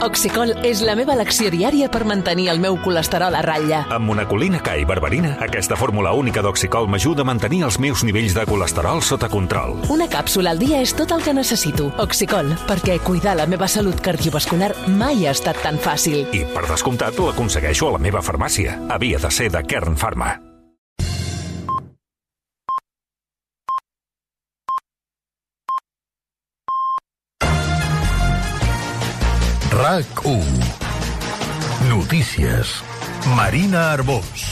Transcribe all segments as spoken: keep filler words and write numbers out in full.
Oxicol és la meva elecció diària per mantenir el meu colesterol a ratlla. Amb monacolina K i berberina, aquesta fórmula única d'Oxicol m'ajuda a mantenir els meus nivells de colesterol sota control. Una càpsula al dia és tot el que necessito. Oxicol, perquè cuidar la meva salut cardiovascular mai ha estat tan fàcil. I, per descomptat, l'aconsegueixo a la meva farmàcia. Havia de ser de Kern Pharma. RAC u. Notícies. Marina Arbós.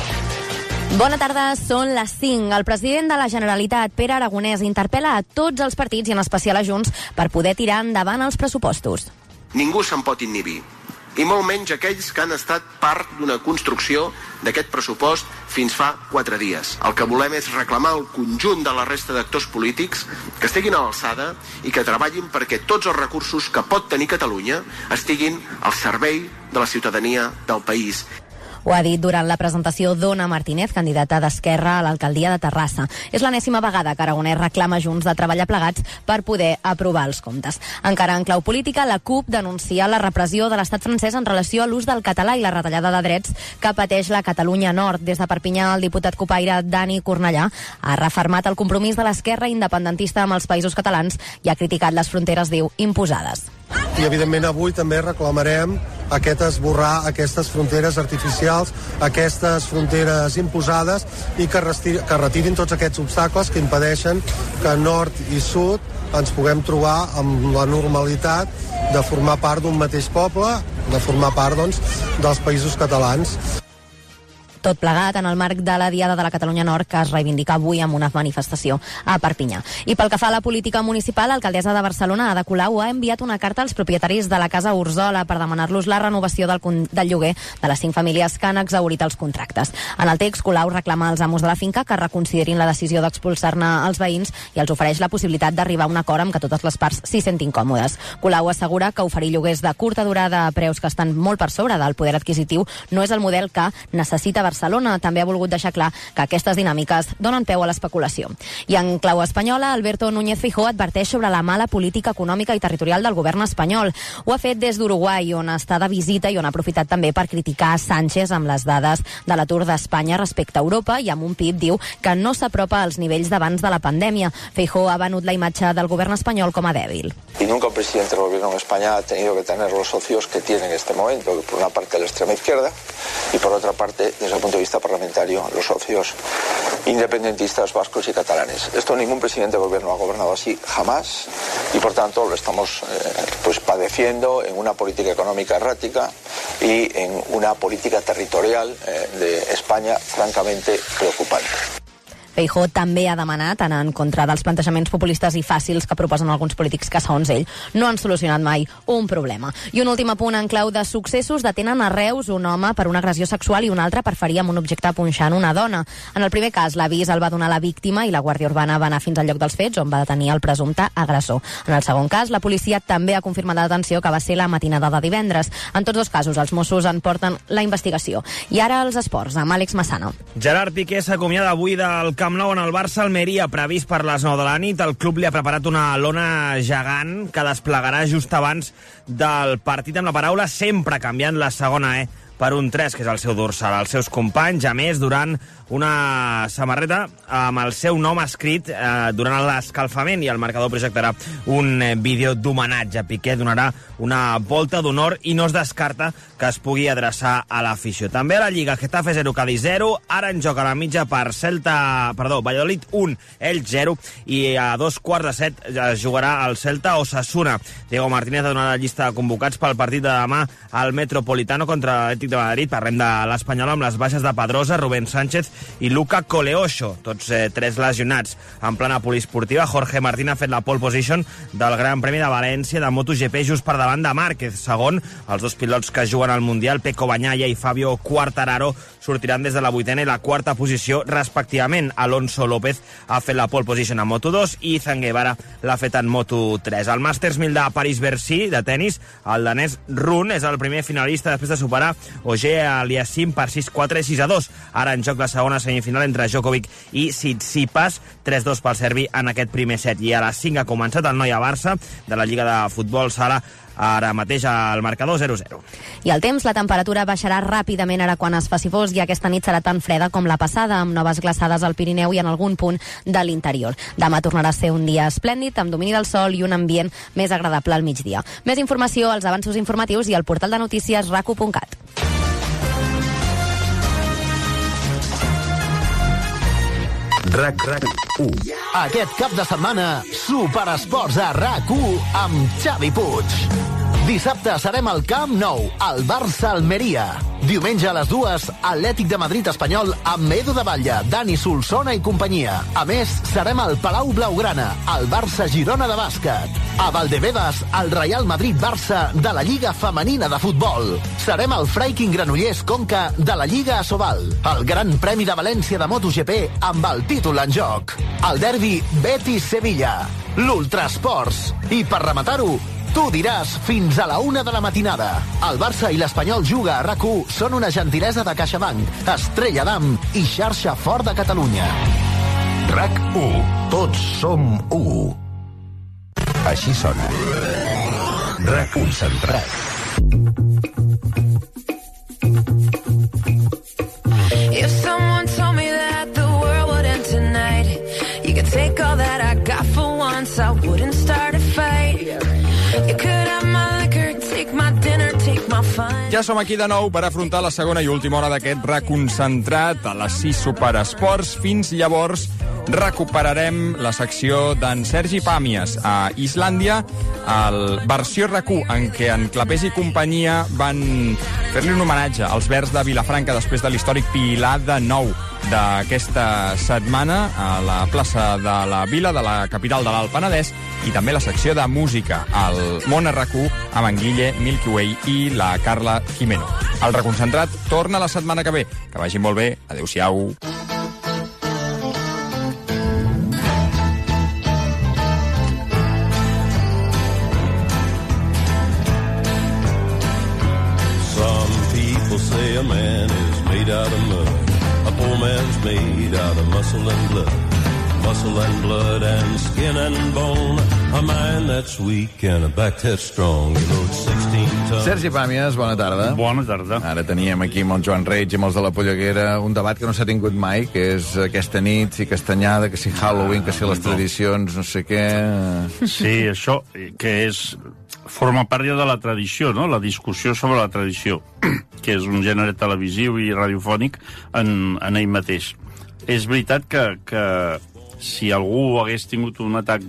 Bona tarda, són les cinc. El president de la Generalitat, Pere Aragonès, interpel·la a tots els partits, i en especial a Junts, per poder tirar endavant els pressupostos. Ningú se'n pot inhibir, i molt menys aquells que han estat part d'una construcció d'aquest pressupost fins fa quatre dies. El que volem és reclamar el conjunt de la resta d'actors polítics que estiguin a l'alçada i que treballin perquè tots els recursos que pot tenir Catalunya estiguin al servei de la ciutadania del país. Ho ha dit durant la presentació d'Ona Martínez, candidata d'Esquerra a l'alcaldia de Terrassa. És l'enèsima vegada que Aragonès reclama Junts de treballar plegats per poder aprovar els comptes. Encara en clau política, la CUP denuncia la repressió de l'estat francès en relació a l'ús del català i la retallada de drets que pateix la Catalunya Nord. Des de Perpinyà, el diputat copaire Dani Cornellà ha refermat el compromís de l'esquerra independentista amb els països catalans i ha criticat les fronteres, diu, imposades. I, evidentment, avui també reclamarem aquest esborrar aquestes fronteres artificials, aquestes fronteres imposades, i que, resti- que retirin tots aquests obstacles que impedeixen que nord i sud ens puguem trobar amb la normalitat de formar part d'un mateix poble, de formar part, doncs, dels països catalans. Tot plegat en el marc de la Diada de la Catalunya Nord, que es reivindica avui amb una manifestació a Perpinyà. I pel que fa a la política municipal, l'alcaldessa de Barcelona, Ada Colau, ha enviat una carta als propietaris de la Casa Urzola per demanar-los la renovació del, del lloguer de les cinc famílies que han exhaurit els contractes. En el text, Colau reclama als amos de la finca que reconsiderin la decisió d'expulsar-ne els veïns i els ofereix la possibilitat d'arribar a un acord amb què totes les parts s'hi sentin còmodes. Colau assegura que oferir lloguers de curta durada a preus que estan molt per sobre del poder adquisitiu no és el model que necessita Barcelona. Barcelona també ha volgut deixar clar que aquestes dinàmiques donen peu a l'especulació. I en clau espanyola, Alberto Núñez Feijóo adverteix sobre la mala política econòmica i territorial del govern espanyol. Ho ha fet des d'Uruguai, on està de visita i on ha aprofitat també per criticar Sánchez amb les dades de l'atur d'Espanya respecte a Europa, i amb un P I B diu que no s'apropa als nivells d'abans de la pandèmia. Feijóo ha venut la imatge del govern espanyol com a dèbil. Y nunca un presidente del gobierno de España ha tenido que tener los socios que tiene en este momento, que por una parte la extrema izquierda y por otra parte, desde el punto de vista parlamentario, los socios independentistas vascos y catalanes. Esto ningún presidente de gobierno ha gobernado así jamás, y por tanto lo estamos eh, pues padeciendo en una política económica errática y en una política territorial eh, de España francamente preocupante. Feijóo també ha demanat anar en contra dels plantejaments populistes i fàcils que proposen alguns polítics que, segons ell, no han solucionat mai un problema. I un últim apunt en clau de successos: detenen a Reus un home per una agressió sexual i un altre per ferir amb un objecte punxant una dona. En el primer cas, l'avís el va donar la víctima i la Guàrdia Urbana va anar fins al lloc dels fets, on va detenir el presumpte agressor. En el segon cas, la policia també ha confirmat la detenció, que va ser la matinada de divendres. En tots dos casos, els Mossos en porten la investigació. I ara els esports, amb Àlex Massana. Gerard Piqué s'acomiada avui del Camp Nou en el Barça-Almeria, previst per les nou de la nit. El club li ha preparat una lona gegant que desplegarà just abans del partit, amb la paraula sempre, canviant la segona E per un tres, que és el seu dorsal. Els seus companys, a més, durant una samarreta amb el seu nom escrit eh, durant l'escalfament, i el marcador projectarà un eh, vídeo d'homenatge. Piqué donarà una volta d'honor i no es descarta que es pugui adreçar a l'afició. També a la Lliga, Getafe zero, Cádiz zero, ara en joc a la mitja per Celta, perdó, Valladolid un, Elx zero, i a dos quarts de set es jugarà el Celta Osasuna. Diego Martínez ha donat la llista de convocats pel partit de demà al Metropolitano contra l'Atlètic de Madrid. Parlem de l'Espanyol amb les baixes de Pedrosa, Rubén Sánchez i Luca Coleocho, tots eh, tres lesionats. En plana poliesportiva, Jorge Martín ha fet la pole position del Gran Premi de València de MotoGP just per davant de Márquez. Segon, els dos pilots que juguen al Mundial, Pecco Bagnaia i Fabio Quartararo, sortiran des de la vuitena i la quarta posició respectivament. Alonso López ha fet la pole position a Moto dos i Izan Guevara l'ha fet en Moto tres. El Masters mil de París-Bercy de tennis, el danès Rune és el primer finalista després de superar Ogier Aliassime per sis quatre sis a dos. Ara en joc la segona semifinal entre Djokovic i Tsitsipas, tres dos pel serbi en aquest primer set. I a les cinc ha començat el Noia-Barça de la Lliga de Futbol Sala, ara mateix al marcador zero zero. I el temps, la temperatura baixarà ràpidament ara quan es faci fosc i aquesta nit serà tan freda com la passada, amb noves glaçades al Pirineu i en algun punt de l'interior. Demà tornarà a ser un dia esplèndid, amb domini del sol i un ambient més agradable al migdia. Més informació als avanços informatius i al portal de notícies rac u punt cat. RAC u. Aquest cap de setmana, Superesports a RAC u amb Xavi Puig. Dissabte serem al Camp Nou, al Barça-Almeria. Diumenge a les dues, Atlètic de Madrid-Espanyol amb Edu de Batlle, Dani Solsona i companyia. A més, serem al Palau Blaugrana, al Barça-Girona de bàsquet. A Valdebebas, al Real Madrid-Barça de la Lliga Femenina de Futbol. Serem al Freiking Granollers Conca de la Lliga Asobal. El Gran Premi de València de MotoGP amb el títol en joc. El derbi Betis-Sevilla. L'Ultrasports. I per rematar-ho, tu diràs fins a la una de la matinada. El Barça i l'Espanyol Juga a RAC u són una gentilesa de CaixaBank, Estrella d'Am i Xarxa Fort de Catalunya. RAC u. Tots som u. Així sona. RAC u Concentrat. If someone told me that the world would end tonight, you could take all that I got for once, I wouldn't start a fight. You could have my liquor, take my dinner, take my fun. Ja som aquí de nou per afrontar la segona i última hora d'aquest reconcentrat a les sis Superesports. Fins llavors recuperarem la secció d'en Sergi Pàmies a Islàndia, el versió RAC u, en què en Clapés i companyia van fer-li un homenatge als Verds de Vilafranca després de l'històric Pilar de Nou d'aquesta setmana a la plaça de la Vila, de la capital de l'Alt Penedès, i també la secció de música al Món a RAC u amb en Guille Milky Way i la Carla Jimeno. El reconcentrat torna la setmana que ve. Que vagi molt bé. Adéu-siau. Some people say a man is made out of mud. A poor man's made out of muscle and blood. Muscle and blood and skin and bone. A mind that's weak and a back that's strong. You load sixteen tons. Sergi Pàmies, bona tarda. Bona tarda. Ara teníem aquí amb el Joan Reig i amb els de la Polleguera un debat que no s'ha tingut mai, que és aquesta nit, si castanyada, que si Halloween, que si les tradicions, no sé què... Sí, això, que és... forma part ja de la tradició, no? La discussió sobre la tradició, que és un gènere televisiu i radiofònic en, en ell mateix. És veritat que, que si algú hagués tingut un atac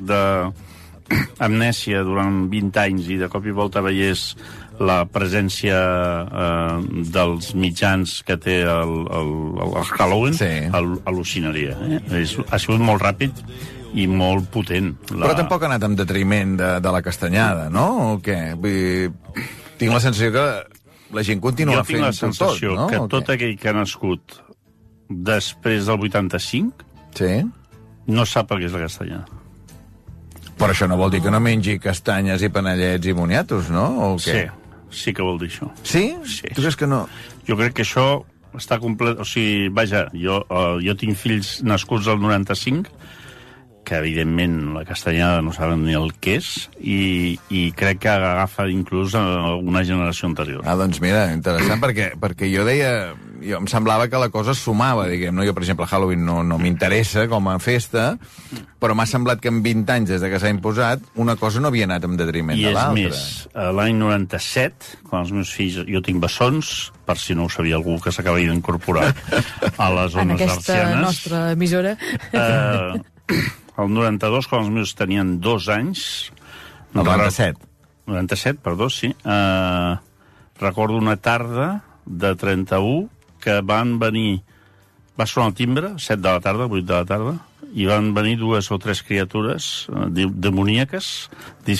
d'amnèsia durant vint anys i de cop i volta veiés la presència eh, dels mitjans que té el, el, el Halloween, sí. al·lucinaria. Eh? És, ha sigut molt ràpid i molt potent. La... Però tampoc ha anat amb detriment de, de la castanyada, no? O què? Vull dir, tinc la sensació que la gent continua fent tot, no? Jo tinc la sensació tot, no? que tot aquell que ha nascut després del vuitanta-cinc sí. no sap el que és la castanyada. Però això no vol dir que no mengi castanyes i panellets i moniatos, no? O què? Sí, sí que vol dir això. Sí? Sí. Tu creus que no? Jo crec que això està complet... O sigui, vaja, jo, uh, jo tinc fills nascuts al noranta-cinc, que evidentment la castanyada no saben ni el que és, i, i crec que agafa inclús una generació anterior. Ah, doncs mira, interessant, perquè, perquè jo deia... Jo em semblava que la cosa sumava, diguem, no? Jo, per exemple, Halloween no, no m'interessa com a festa, però m'ha semblat que en vint anys, des de que s'ha imposat, una cosa no havia anat en detriment de l'altra. I és més, l'any noranta-set, quan els meus fills... Jo tinc bessons, per si no ho sabia algú que s'acaba d'incorporar a les zones arcianes. En aquesta nostra emissora. Eh, el noranta-dos, quan els meus tenien dos anys... El noranta-set. noranta-set, perdó, sí. Eh, recordo una tarda de trenta-u que van venir... Va sonar el timbre, set de la tarda, vuit de la tarda, i van venir dues o tres criatures eh, demoníaques,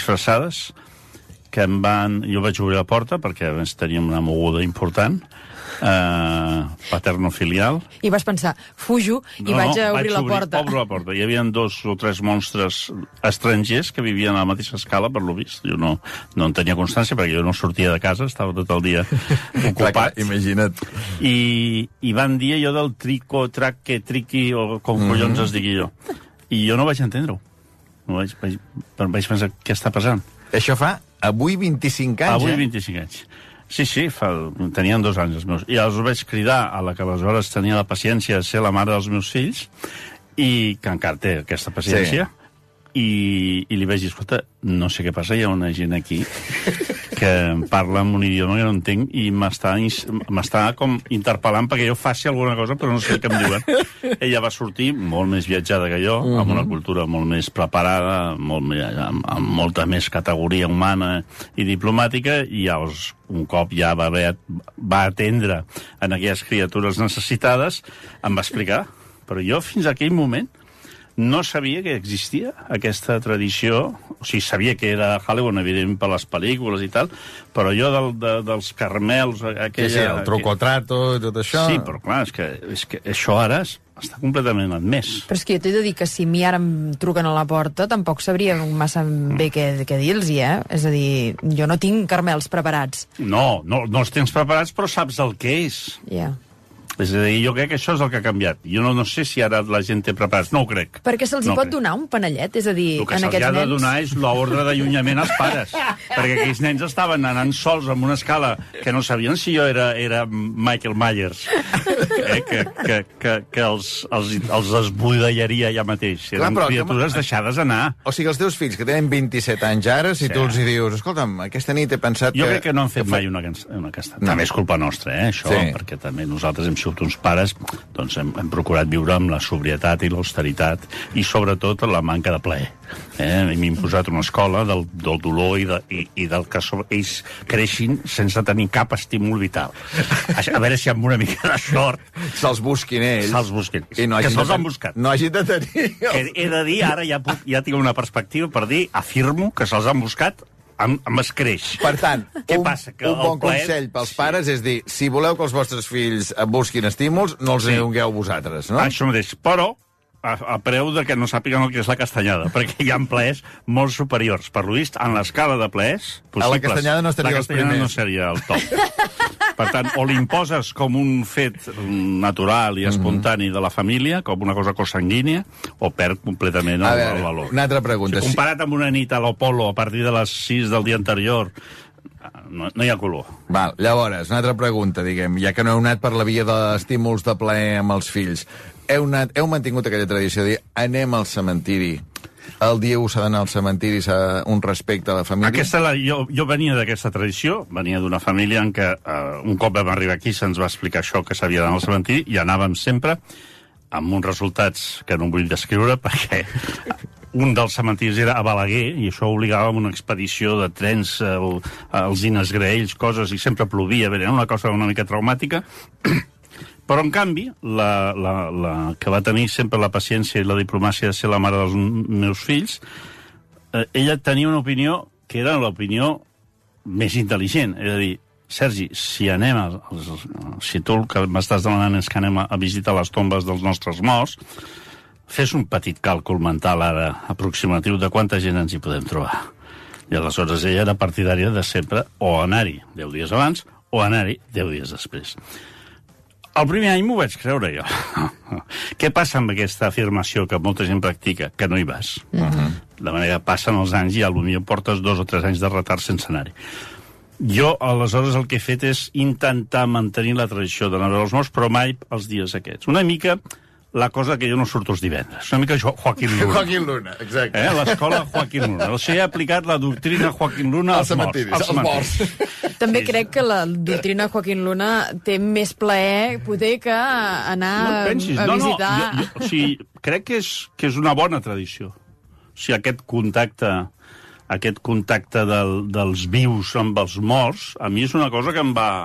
disfressades, que em van... Jo vaig obrir la porta, perquè a més teníem una moguda important, uh, paterno-filial. I vas pensar, fujo i no, vaig no, a obrir vaig la obrir, porta. Obro la porta. Hi havia dos o tres monstres estrangers que vivien a la mateixa escala, per lo vist. Jo no, no en tenia constància, perquè jo no sortia de casa, estava tot el dia ocupat. Clar, imagina't. I, I van dir allò del trico, traque, triqui, o com mm-hmm. collons es digui jo. I jo no vaig entendre-ho. No vaig, vaig, vaig pensar, què està passant? Això fa avui vint-i-cinc anys, avui eh? vint-i-cinc anys. Sí, sí, fa, tenien dos anys els meus. I els vaig cridar a la que aleshores tenia la paciència de ser la mare dels meus fills, i que encara té aquesta paciència, sí. i, i li vaig dir, escolta, no sé què passa, hi ha una gent aquí que parla en un idioma que no entenc i m'està com interpel·lant perquè jo faci alguna cosa, però no sé què em diuen. Ella va sortir molt més viatjada que jo, uh-huh. amb una cultura molt més preparada, molt més, amb, amb molta més categoria humana i diplomàtica, i llavors, un cop ja va, haver, va atendre en aquelles criatures necessitades, em va explicar. Però jo, fins a aquell moment, no sabia que existia aquesta tradició. O sigui, sabia que era Halloween, evident, per les pel·lícules i tal, però jo del, de, dels carmels... Aquella, sí, sí, el truco-trato i tot això... Sí, però clar, és que, és que això ara està completament admès. Però és que jo t'he de dir que si a mi ara em truquen a la porta, tampoc sabria massa bé què, què dir-los, eh? És a dir, jo no tinc carmels preparats. No, no, no els tens preparats, però saps el que és. Ja. Yeah. És a dir, jo crec que això és el que ha canviat. Jo no, no sé si ara la gent té preparats. No ho crec. Perquè se'ls no pot crec. donar un panellet? És a dir, el que en se'ls aquests ha de nens... donar és l'ordre d'allunyament als pares. Perquè aquells nens estaven anant sols amb una escala que no sabien si jo era, era Michael Myers. Eh? Que, que, que, que els, els, els esbudellaria ja mateix. Eren Clar, però, criatures que... deixades anar. O sigui, els teus fills, que tenen vint-i-set anys ara, si sí. tu els hi dius, escolta'm, aquesta nit he pensat jo que... Jo crec que no han fet que mai una, una casta. No. També és culpa nostra, eh, això, sí. perquè també nosaltres hem sigut uns pares, doncs hem, hem procurat viure amb la sobrietat i l'austeritat i sobretot la manca de plaer. Eh? Hem imposat una escola del, del dolor i, de, i, i del que so, ells creixin sense tenir cap estímul vital. A, a veure si amb una mica de sort... Se'ls busquin ells. Se'ls busquin. I no que se'ls de, han buscat. No hagin de tenir... Que he de dir, ara ja, puc, ja tinc una perspectiva per dir, afirmo que se'ls han buscat amb, amb escreix. Per tant, Què un, passa? Que un bon plaer... consell pels sí. pares és dir, si voleu que els vostres fills busquin estímuls, no els sí. dongueu vosaltres, no? Això mateix, però a, a preu de que no sàpiguen el que és la castanyada, perquè hi ha plaers molt superiors. Per lo vist, en l'escala de plaers possibles... A la castanyada no estaria els primers. La castanyada no seria el top. Per tant, o l'imposes com un fet natural i espontani de la família, com una cosa consanguínia, o perd completament el, veure, el valor. Una altra pregunta. Si comparat amb una nit a l'Apolo a partir de les sis del dia anterior, no, no hi ha color. Val, llavors, una altra pregunta, diguem, ja que no heu anat per la via d'estímuls de plaer amb els fills, heu, anat, heu mantingut aquella tradició de dir anem al cementiri, el dia u s'ha d'anar al cementiri, s'ha un respecte a la família? Aquesta, la, jo, jo venia d'aquesta tradició, venia d'una família en què uh, un cop vam arribar aquí se'ns va explicar això, que s'havia d'anar al cementiri, i anàvem sempre amb uns resultats que no vull descriure, perquè un dels cementiris era a Balaguer, i això obligava a una expedició de trens, el, els Ines Graells, coses, i sempre plovia, era una cosa una mica traumàtica. Però, en canvi, la, la, la que va tenir sempre la paciència i la diplomàcia de ser la mare dels meus fills, eh, ella tenia una opinió que era l'opinió més intel·ligent. És a dir, Sergi, si anem a, si tu el que m'estàs demanant és que anem a visitar les tombes dels nostres morts, fes un petit càlcul mental ara aproximatiu de quanta gent ens hi podem trobar. I aleshores ella era partidària de sempre o anar-hi deu dies abans o anar-hi deu dies després. El primer any m'ho vaig creure, jo. Què passa amb aquesta afirmació que molta gent practica? Que no hi vas. Uh-huh. De manera que passen els anys i potser portes dos o tres anys de retard sense anar-hi. Jo, aleshores, el que he fet és intentar mantenir la tradició d'anar a veure els morts, però mai els dies aquests. Una mica la cosa que jo no surto els divendres. Una mica jo, Joaquín Luna. Joaquín Luna, exacte. Eh? L'escola Joaquín Luna. O sigui, he aplicat la doctrina Joaquín Luna als morts. Als morts. També crec que la doctrina Joaquín Luna té més plaer poder que anar no pensis, a no, visitar... No, jo, jo, o sigui, crec que és, que és una bona tradició. O sigui, aquest contacte, aquest contacte del, dels vius amb els morts, a mi és una cosa que em va,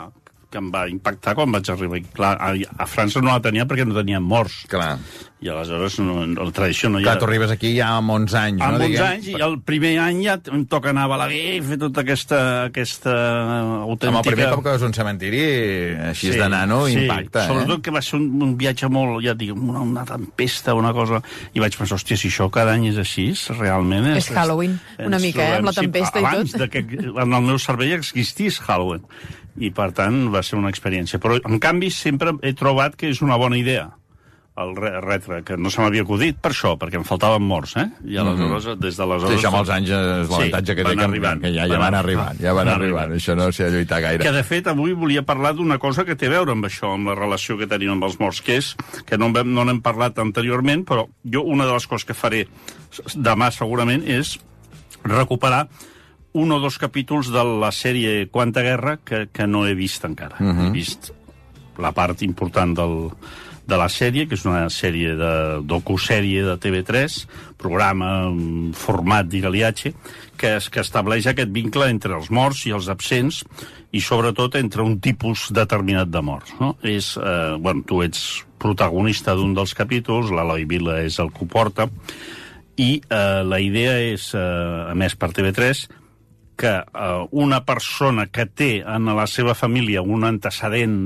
que em va impactar quan vaig arribar. Clar, a, a França no la tenia perquè no tenien morts. Clar. I aleshores no, la tradició no hi ha... Clar, tu arribes aquí ja amb onze anys, amb no? Amb onze diguem... anys, i el primer any ja em toca anar a Balaguer i fer tota aquesta, aquesta autèntica... Amb el primer cop que vas a un cementiri, així sí, de nano, sí. impacta, eh? Sobretot que va ser un, un viatge molt, ja et dic, una, una tempesta, una cosa... I vaig pensar, hòstia, si això cada any és així, realment... És, és Halloween, una mica, eh, amb la tempesta sí, i tot. abans de que en el meu cervell existís Halloween. I, per tant, va ser una experiència. Però, en canvi, sempre he trobat que és una bona idea el retre, que no se m'havia acudit per això, perquè em faltaven morts, eh? I aleshores, mm -hmm. des d'aleshores... Sí, això amb els anys és l'avantatge sí, que té, que, arribant, que ja, ja van arribant, ja van, van arribant. arribant. Això no s'hi ha de lluitar gaire. Que, de fet, avui volia parlar d'una cosa que té a veure amb això, amb la relació que tenim amb els morts, que és, que no, no n'hem parlat anteriorment, però jo una de les coses que faré demà, segurament, és recuperar un o dos capítols de la sèrie Quanta Guerra que, que no he vist encara. Mm -hmm. He vist la part important del... de la sèrie, que és una sèrie de docusèrie de T V tres, programa, format d'Igaliatge, que, es, que estableix aquest vincle entre els morts i els absents, i sobretot entre un tipus determinat de morts, no? És, eh, bueno, tu ets protagonista d'un dels capítols, l'Eloi Vila és el que ho porta, i eh, la idea és, eh, a més per T V tres, que eh, una persona que té en la seva família un antecedent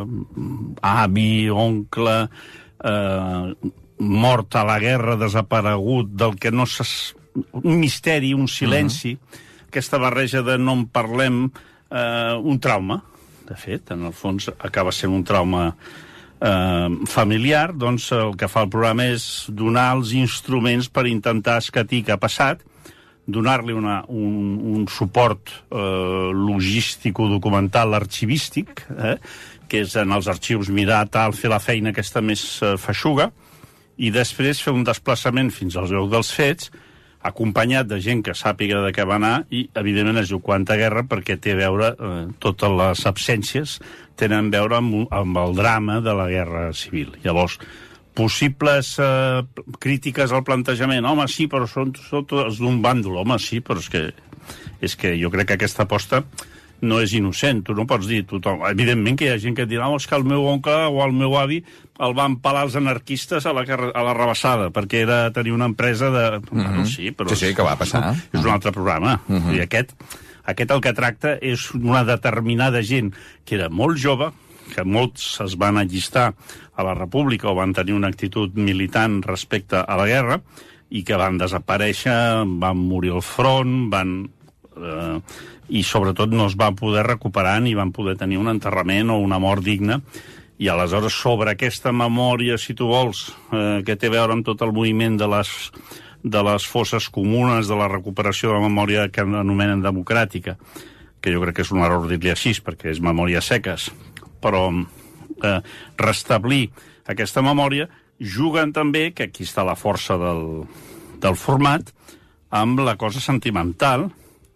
d'avi, oncle, eh, mort a la guerra, desaparegut, del que no s'es... un misteri, un silenci, uh-huh. aquesta barreja de no en parlem, eh, un trauma, de fet, en el fons acaba sent un trauma eh, familiar, doncs el que fa el programa és donar els instruments per intentar escatir què ha passat, donar-li una, un, un suport eh, logístico-documental arxivístic, eh, que és en els arxius mirar tal, fer la feina aquesta més eh, feixuga, i després fer un desplaçament fins als llocs dels fets, acompanyat de gent que sàpiga de què va anar, i, evidentment, es diu Quanta Guerra, perquè té a veure, eh, totes les absències tenen a veure amb, amb el drama de la Guerra Civil. Llavors, possibles eh, crítiques al plantejament. Home, sí, però són tots d'un bàndol. Home, sí, però és que, és que jo crec que aquesta aposta no és innocent. Tu no pots dir tothom. Evidentment que hi ha gent que et dirà oh, és que el meu oncle o el meu avi el van pelar els anarquistes a la, a la rebassada perquè era tenir una empresa de... Mm-hmm. Bueno, sí, però... Sí, sí, que va passar. És un altre programa. Mm-hmm. I aquest, aquest el que tracta és una determinada gent que era molt jove, que molts es van allistar a la República o van tenir una actitud militant respecte a la guerra i que van desaparèixer, van morir al front, van... Eh, i sobretot no es van poder recuperar ni van poder tenir un enterrament o una mort digna. I aleshores sobre aquesta memòria, si tu vols, eh, que té a veure amb tot el moviment de les, de les fosses comunes, de la recuperació de la memòria que anomenen democràtica, que jo crec que és un error dir-li així, perquè és memòria seques, però eh, restablir aquesta memòria, juguen també, que aquí està la força del, del format, amb la cosa sentimental,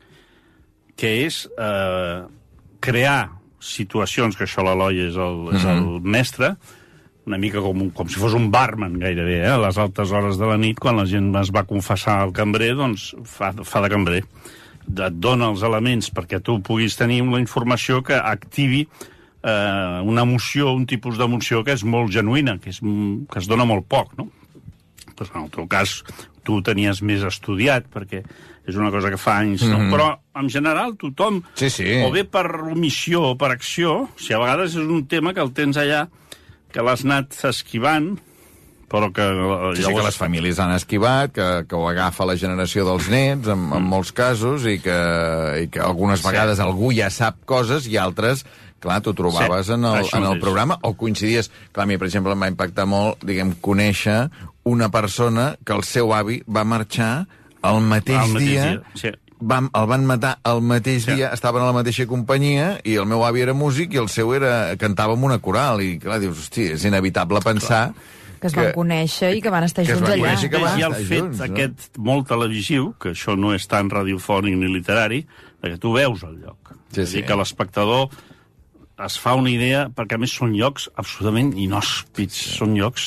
que és eh, crear situacions, que això l'Eloi és, el, és el mestre, una mica com, com si fos un barman gairebé, eh? A les altes hores de la nit, quan la gent es va confessar al cambrer, doncs fa, fa de cambrer. Et dona els elements perquè tu puguis tenir una informació que activi eh, una emoció, un tipus d'emoció que és molt genuïna, que, és, que es dona molt poc, no? Pues en el teu cas, tu tenies més estudiat, perquè és una cosa que fa anys, no? Mm-hmm. Però, en general, tothom, sí, sí. o bé per omissió o per acció, o sigui, a vegades és un tema que el tens allà, que l'has anat esquivant, però que... Sí, llavors... sí, que les famílies han esquivat, que, que ho agafa la generació dels nets, en, en molts casos, i que, i que algunes vegades sí. algú ja sap coses i altres... Clar, t'ho trobaves sí, en, el, en el programa o coincidies... Clar, a mi, per exemple, em va impactar molt, diguem, conèixer una persona que el seu avi va marxar el mateix, el mateix dia... dia. Sí. Van, el van matar el mateix sí. dia, estaven a la mateixa companyia i el meu avi era músic i el seu era cantava amb una coral i, clar, dius, hosti, és inevitable pensar... Que es van que, conèixer i que van estar junts allà. Que van I el fet junts, aquest no? molt televisiu, que això no és tan radiofònic ni literari, que tu veus el lloc. Sí, és sí. a dir, que l'espectador es fa una idea, perquè a més són llocs absolutament inhòspits, sí. són llocs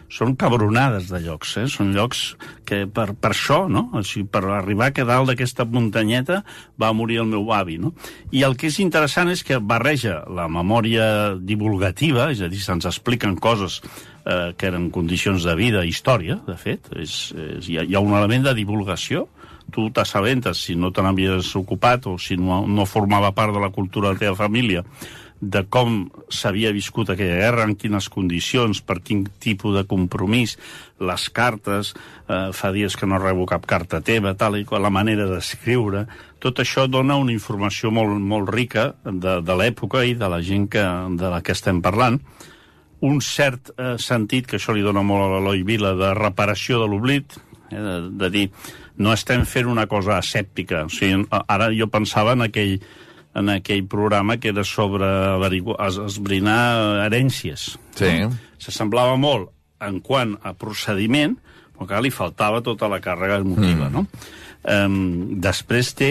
són cabronades de llocs, eh? Són llocs que per, per això, no? O sigui, per arribar a dalt d'aquesta muntanyeta va morir el meu avi, no? I el que és interessant és que barreja la memòria divulgativa, és a dir, se'ns expliquen coses eh, que eren condicions de vida, història, de fet, és, és, hi, ha, hi ha un element de divulgació. Tu t'assabentes, si no te n'havies ocupat o si no, no formava part de la cultura de la teva família, de com s'havia viscut aquella guerra, en quines condicions, per quin tipus de compromís, les cartes, eh, fa dies que no rebo cap carta teva, tal i qual, la manera d'escriure. Tot això dona una informació molt, molt rica de, de l'època i de la gent que, de la que estem parlant. Un cert eh, sentit, que això li dona molt a l'Eloi Vila, de reparació de l'oblit, eh, de, de dir, no estem fent una cosa asèptica. O sigui, ara jo pensava en aquell en aquell programa que era sobre esbrinar herències. Sí. No? S'assemblava molt en quant a procediment, però que li faltava tota la càrrega emotiva, mm. no? Um, després té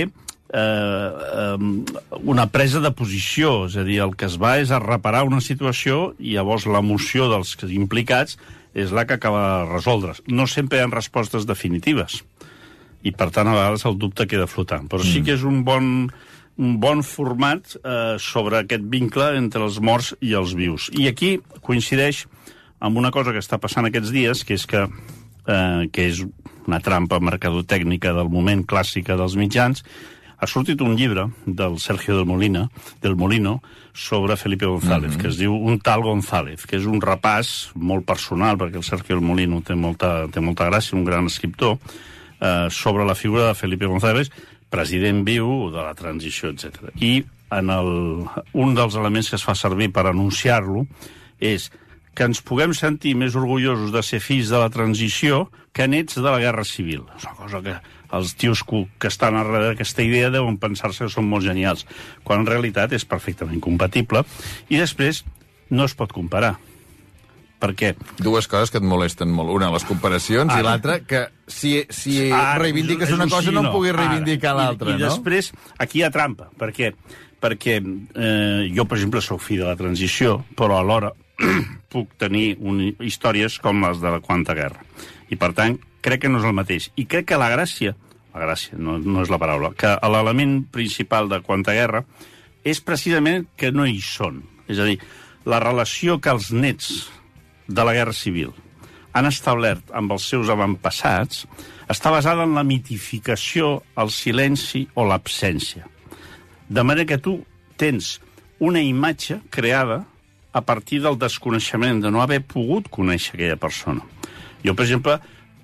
uh, um, una presa de posició, és a dir, el que es va és a reparar una situació i llavors l'emoció dels implicats és la que acaba de resoldre's. No sempre hi ha respostes definitives i, per tant, a vegades el dubte queda flotant. Però sí que és un bon... un bon format eh, sobre aquest vincle entre els morts i els vius. I aquí coincideix amb una cosa que està passant aquests dies, que és que, eh, que és una trampa mercadotècnica del moment clàssica dels mitjans. Ha sortit un llibre del Sergio del Molina, del Molino sobre Felipe González, mm-hmm. que es diu Un tal González, que és un repàs molt personal, perquè el Sergio del Molino té molta, té molta gràcia, un gran escriptor, eh, sobre la figura de Felipe González, president viu de la transició, etcètera. I en el, un dels elements que es fa servir per anunciar-lo és que ens puguem sentir més orgullosos de ser fills de la transició que nets de la Guerra Civil. És una cosa que els tios que estan darrere d'aquesta idea deuen pensar-se que són molt genials, quan en realitat és perfectament compatible. I després no es pot comparar. Perquè... Dues coses que et molesten molt. Una, les comparacions, ara, i l'altra, que si, si ara, reivindiques una cosa sí, no en puguis reivindicar l'altra, no? I després, aquí hi ha trampa. Per què? Perquè eh, jo, per exemple, soc fill de la transició, però alhora puc tenir un, històries com les de la Quanta Guerra. I, per tant, crec que no és el mateix. I crec que la gràcia, la gràcia, no, no és la paraula, que l'element principal de Quanta Guerra és precisament que no hi són. És a dir, la relació que els nets de la Guerra Civil han establert amb els seus avantpassats està basada en la mitificació, el silenci o l'absència. De manera que tu tens una imatge creada a partir del desconeixement, de no haver pogut conèixer aquella persona. Jo, per exemple,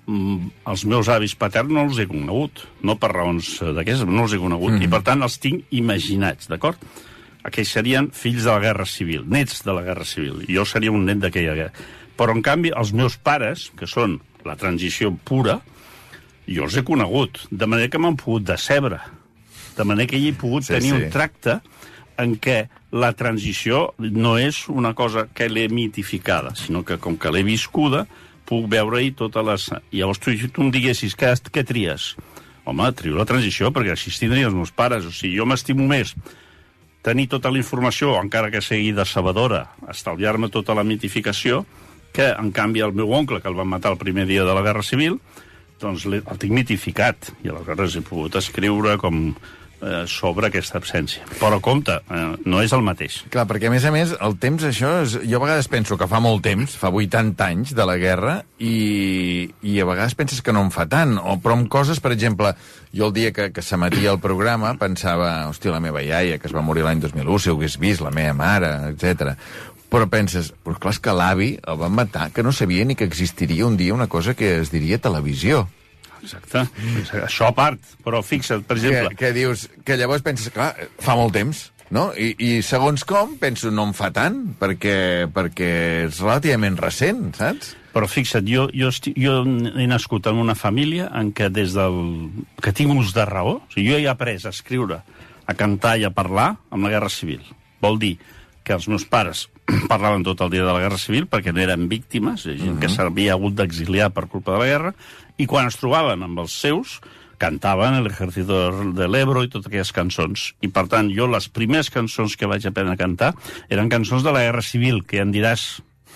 els meus avis paterns no els he conegut, no per raons d'aquestes, no els he conegut, mm. i per tant els tinc imaginats, d'acord? Aquells serien fills de la Guerra Civil, nets de la Guerra Civil. Jo seria un net d'aquella guerra. Però, en canvi, els meus pares, que són la transició pura, jo els he conegut, de manera que m'han pogut decebre. De manera que hi he pogut sí, tenir sí. un tracte en què la transició no és una cosa que l'he mitificada, sinó que, com que l'he viscuda, puc veure-hi totes les... I llavors tu, tu em diguessis, què, què tries? Home, trio la transició, perquè així tindria els meus pares. O sigui, jo m'estimo més tenir tota la informació, encara que sigui decebedora, estalviar-me tota la mitificació, que, en canvi, el meu oncle, que el van matar el primer dia de la Guerra Civil, doncs el tinc mitificat, i aleshores he pogut escriure com eh, sobre aquesta absència. Però, compte, eh, no és el mateix. Clar, perquè, a més a més, el temps, això, és... jo a vegades penso que fa molt temps, fa vuitanta anys de la guerra, i, i a vegades penses que no en fa tant, o, però amb coses, per exemple, jo el dia que, que s'emetia el programa pensava, hòstia, la meva iaia, que es va morir l'any dos mil u, si ho hagués vist, la meva mare, etcètera. Però penses, però clar, és que l'avi el van matar, que no sabia ni que existiria un dia una cosa que es diria televisió. Exacte. Això a part. Però fixa't, per exemple... Que, que dius, que llavors penses, clar, fa molt temps, no? I, i segons com, penso, no en fa tant, perquè, perquè és relativament recent, saps? Però fixa't, jo, jo, estic, jo he nascut en una família en què des del... que tinc ús de raó, o sigui, jo he après a escriure, a cantar i a parlar amb la Guerra Civil. Vol dir que els meus pares parlaven tot el dia de la Guerra Civil perquè no eren víctimes, gent uh-huh. que s'havia hagut d'exiliar per culpa de la guerra, i quan es trobaven amb els seus, cantaven El Ejército de l'Ebro i totes aquelles cançons. I, per tant, jo les primeres cançons que vaig aprendre a cantar eren cançons de la Guerra Civil, que ja em diràs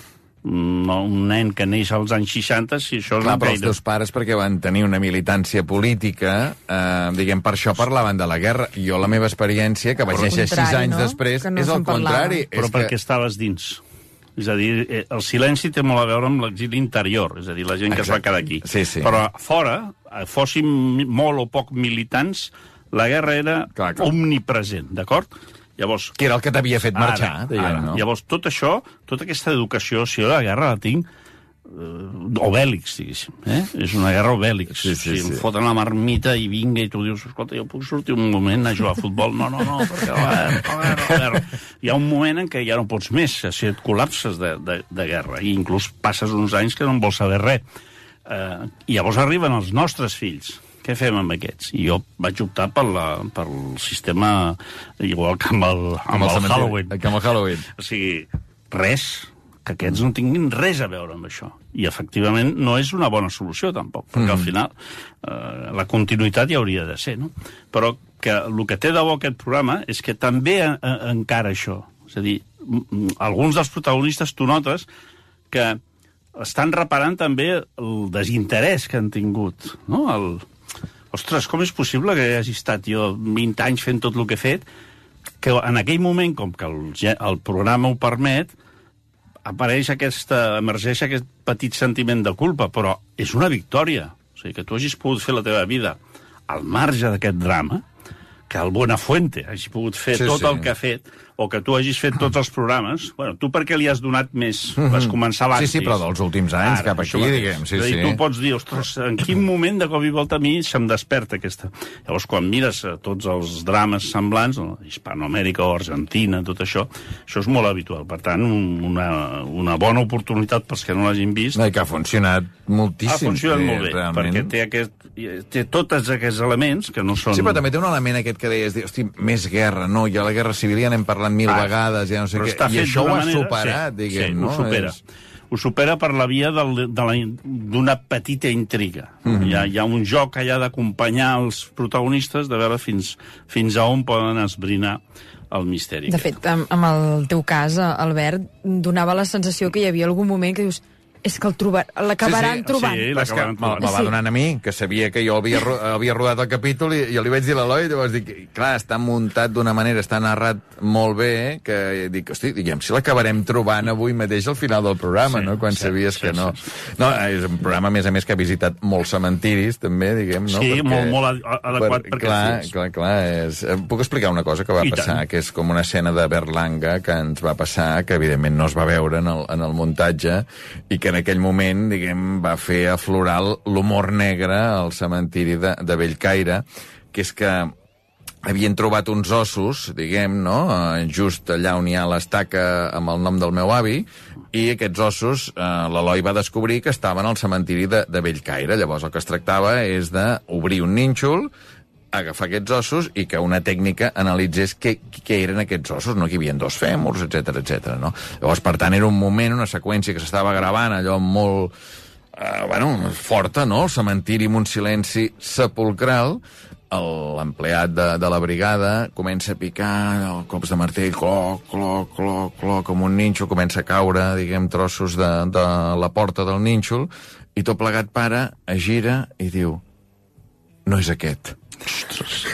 no, un nen que neix als anys seixanta, si això Clar, no però gaire... els teus pares, perquè van tenir una militància política, eh, diguem, per això parlaven de la guerra. Jo, la meva experiència, que vaig néixer sis anys no? després, no és el contrari. Però és perquè que... estaves dins. És a dir, el silenci té molt a veure amb l'exili interior, és a dir, la gent que Exacte. Es va quedar aquí. Sí, sí. Però fora, fóssim molt o poc militants, la guerra era clar, clar. omnipresent, d'acord? Llavors, que era el que t'havia fet marxar, ara, diguem, ara. no? Llavors, tot això, tota aquesta educació, si jo la guerra la tinc, eh, o bèl·lics, diguéssim, eh? És una guerra o bèl·lics. Sí, sí, o sigui, sí. em foten la marmita i vinga, i tu dius, escolta, jo puc sortir un moment a jugar a futbol? No, no, no, perquè a veure, a veure, a veure. Hi ha un moment en què ja no pots més, si et col·lapses de, de, de guerra, i inclús passes uns anys que no en vols saber res. Eh, I llavors arriben els nostres fills. Què fem amb aquests? I jo vaig optar per la, pel sistema igual que amb el, amb el, el Halloween. Que amb el Halloween. O sigui, res, que aquests no tinguin res a veure amb això. I, efectivament, no és una bona solució, tampoc, perquè mm. al final eh, la continuïtat hi hauria de ser, no? Però que el que té de bo aquest programa és que també eh, encara això. És a dir, alguns dels protagonistes tu notes que estan reparant també el desinterès que han tingut, no? El... Ostres, com és possible que hagi estat jo vint anys fent tot el que he fet, que en aquell moment, com que el, el programa ho permet, apareix aquesta, emergeix aquest petit sentiment de culpa, però és una victòria. O sigui, que tu hagis pogut fer la teva vida al marge d'aquest drama, que el Buenafuente hagi pogut fer sí, tot sí. el que ha fet, o que tu hagis fet tots els programes, bueno, tu perquè li has donat més, vas començar abans. Sí, sí, però dels últims anys, Ara, cap aquí, diguem. Sí, sí. sí. Tu pots dir, ostres, en quin moment de cop i volta a mi se'm desperta aquesta... Llavors, quan mires tots els drames semblants, no? Hispanoamèrica o Argentina, tot això, això és molt habitual. Per tant, una, una bona oportunitat pels que no l'hagin vist. No, i que ha funcionat moltíssim. Ha funcionat sí, molt bé, realment. perquè té, aquest, té tots aquests elements que no són... Sí, però també té un element aquest que deies, hosti, més guerra, no? Ja la guerra civil ja n'hem parlat mil ah, vegades, ja no sé què, i això ho ha manera, superat, sí, diguem, sí, no? Ho supera. És... Ho supera per la via d'una petita intriga. Mm-hmm. Hi, ha, hi ha un joc allà d'acompanyar els protagonistes, de veure fins, fins a on poden esbrinar el misteri. De fet, amb, amb el teu cas, Albert, donava la sensació que hi havia algun moment que dius... és que el trobar, l'acabaran sí, sí, trobant. Sí, l'acabaran trobant. Me va donant a mi, que sabia que jo havia, havia rodat el capítol, i jo li vaig dir a l'Eloi, i llavors dic, clar, està muntat d'una manera, està narrat molt bé, que dic, hosti, diguem, si l'acabarem trobant avui mateix al final del programa, sí, no? Quan sí, sabies sí, que no... Sí, sí. No, és un programa, a més a més, que ha visitat molts cementiris, també, diguem, no? Sí, perquè, molt, molt adequat per, perquè clar, fins. clar, clar, és... Puc explicar una cosa que va I passar, tant. Que és com una escena de Berlanga que ens va passar, que evidentment no es va veure en el, en el muntatge, i que en aquell moment, diguem, va fer aflorar l'humor negre al cementiri de, de Bellcaire, que és que havien trobat uns ossos, diguem, no?, just allà on hi ha l'estaca amb el nom del meu avi, i aquests ossos, eh, l'Eloi va descobrir que estaven al cementiri de, de Bellcaire. Llavors el que es tractava és d'obrir un nínxol, agafar aquests ossos i que una tècnica analitzés què, què eren aquests ossos, no? Que hi havia dos fèmurs, etcètera, etcètera, no? Llavors, per tant, era un moment, una seqüència que s'estava gravant, allò molt, eh, bueno, forta, no? El cementiri amb un silenci sepulcral. L'empleat de, de la brigada comença a picar cops de martell, cloc, cloc, cloc, cloc, com un nínxol, comença a caure, diguem, trossos de, de la porta del nínxol, i tot plegat para, es gira i diu, no és aquest. Ostres.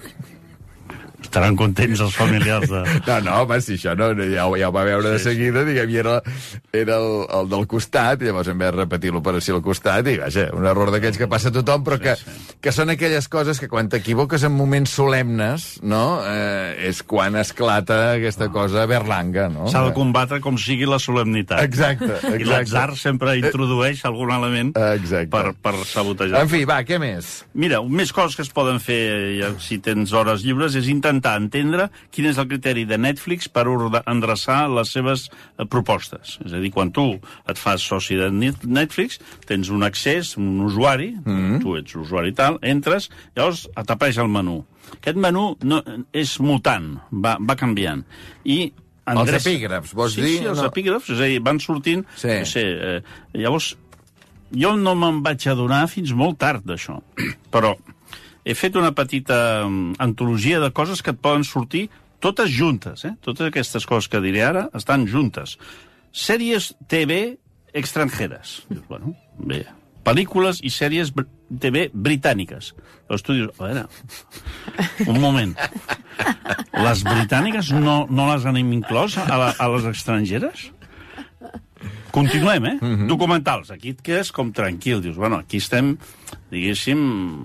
Estaran contents els familiars de... No, no, home, si això no, ja, ja ho va veure sí, de seguida, diguem, i era, era el, el del costat, i llavors en vez de repetir l'operació al costat, i vaja, un error d'aquells que passa a tothom, però que, sí, sí. que són aquelles coses que quan t'equivoques en moments solemnes, no?, eh, és quan esclata aquesta no. cosa berlanga, no? S'ha de combatre com sigui la solemnitat. Exacte, exacte. I l'atzar sempre introdueix algun element per, per sabotejar. En fi, va, què més? Mira, més coses que es poden fer, ja, si tens hores lliures, és intentar entendre quin és el criteri de Netflix per endreçar les seves eh, propostes. És a dir, quan tu et fas soci de Netflix, tens un accés, un usuari, mm-hmm. tu ets usuari tal, entres, llavors t'apareix el menú. Aquest menú no, és mutant, va, va canviant. I endreça... Els epígrafs, vols sí, dir? Sí, els no. epígrafs, és a dir, van sortint... Sí. No sé, eh, llavors, jo no me'n vaig adonar fins molt tard d'això, però... He fet una petita antologia de coses que et poden sortir totes juntes, eh? Totes aquestes coses que diré ara estan juntes. Sèries T V extranjeres. Dius, bueno, bé. Pel·lícules i sèries T V britàniques. Llavors tu dius, a veure, un moment. Les britàniques no, no les han inclòs a, la, a les estrangeres? Continuem, eh? Mm-hmm. Documentals. Aquí et quedes com tranquil. Dius, bueno, aquí estem, diguéssim,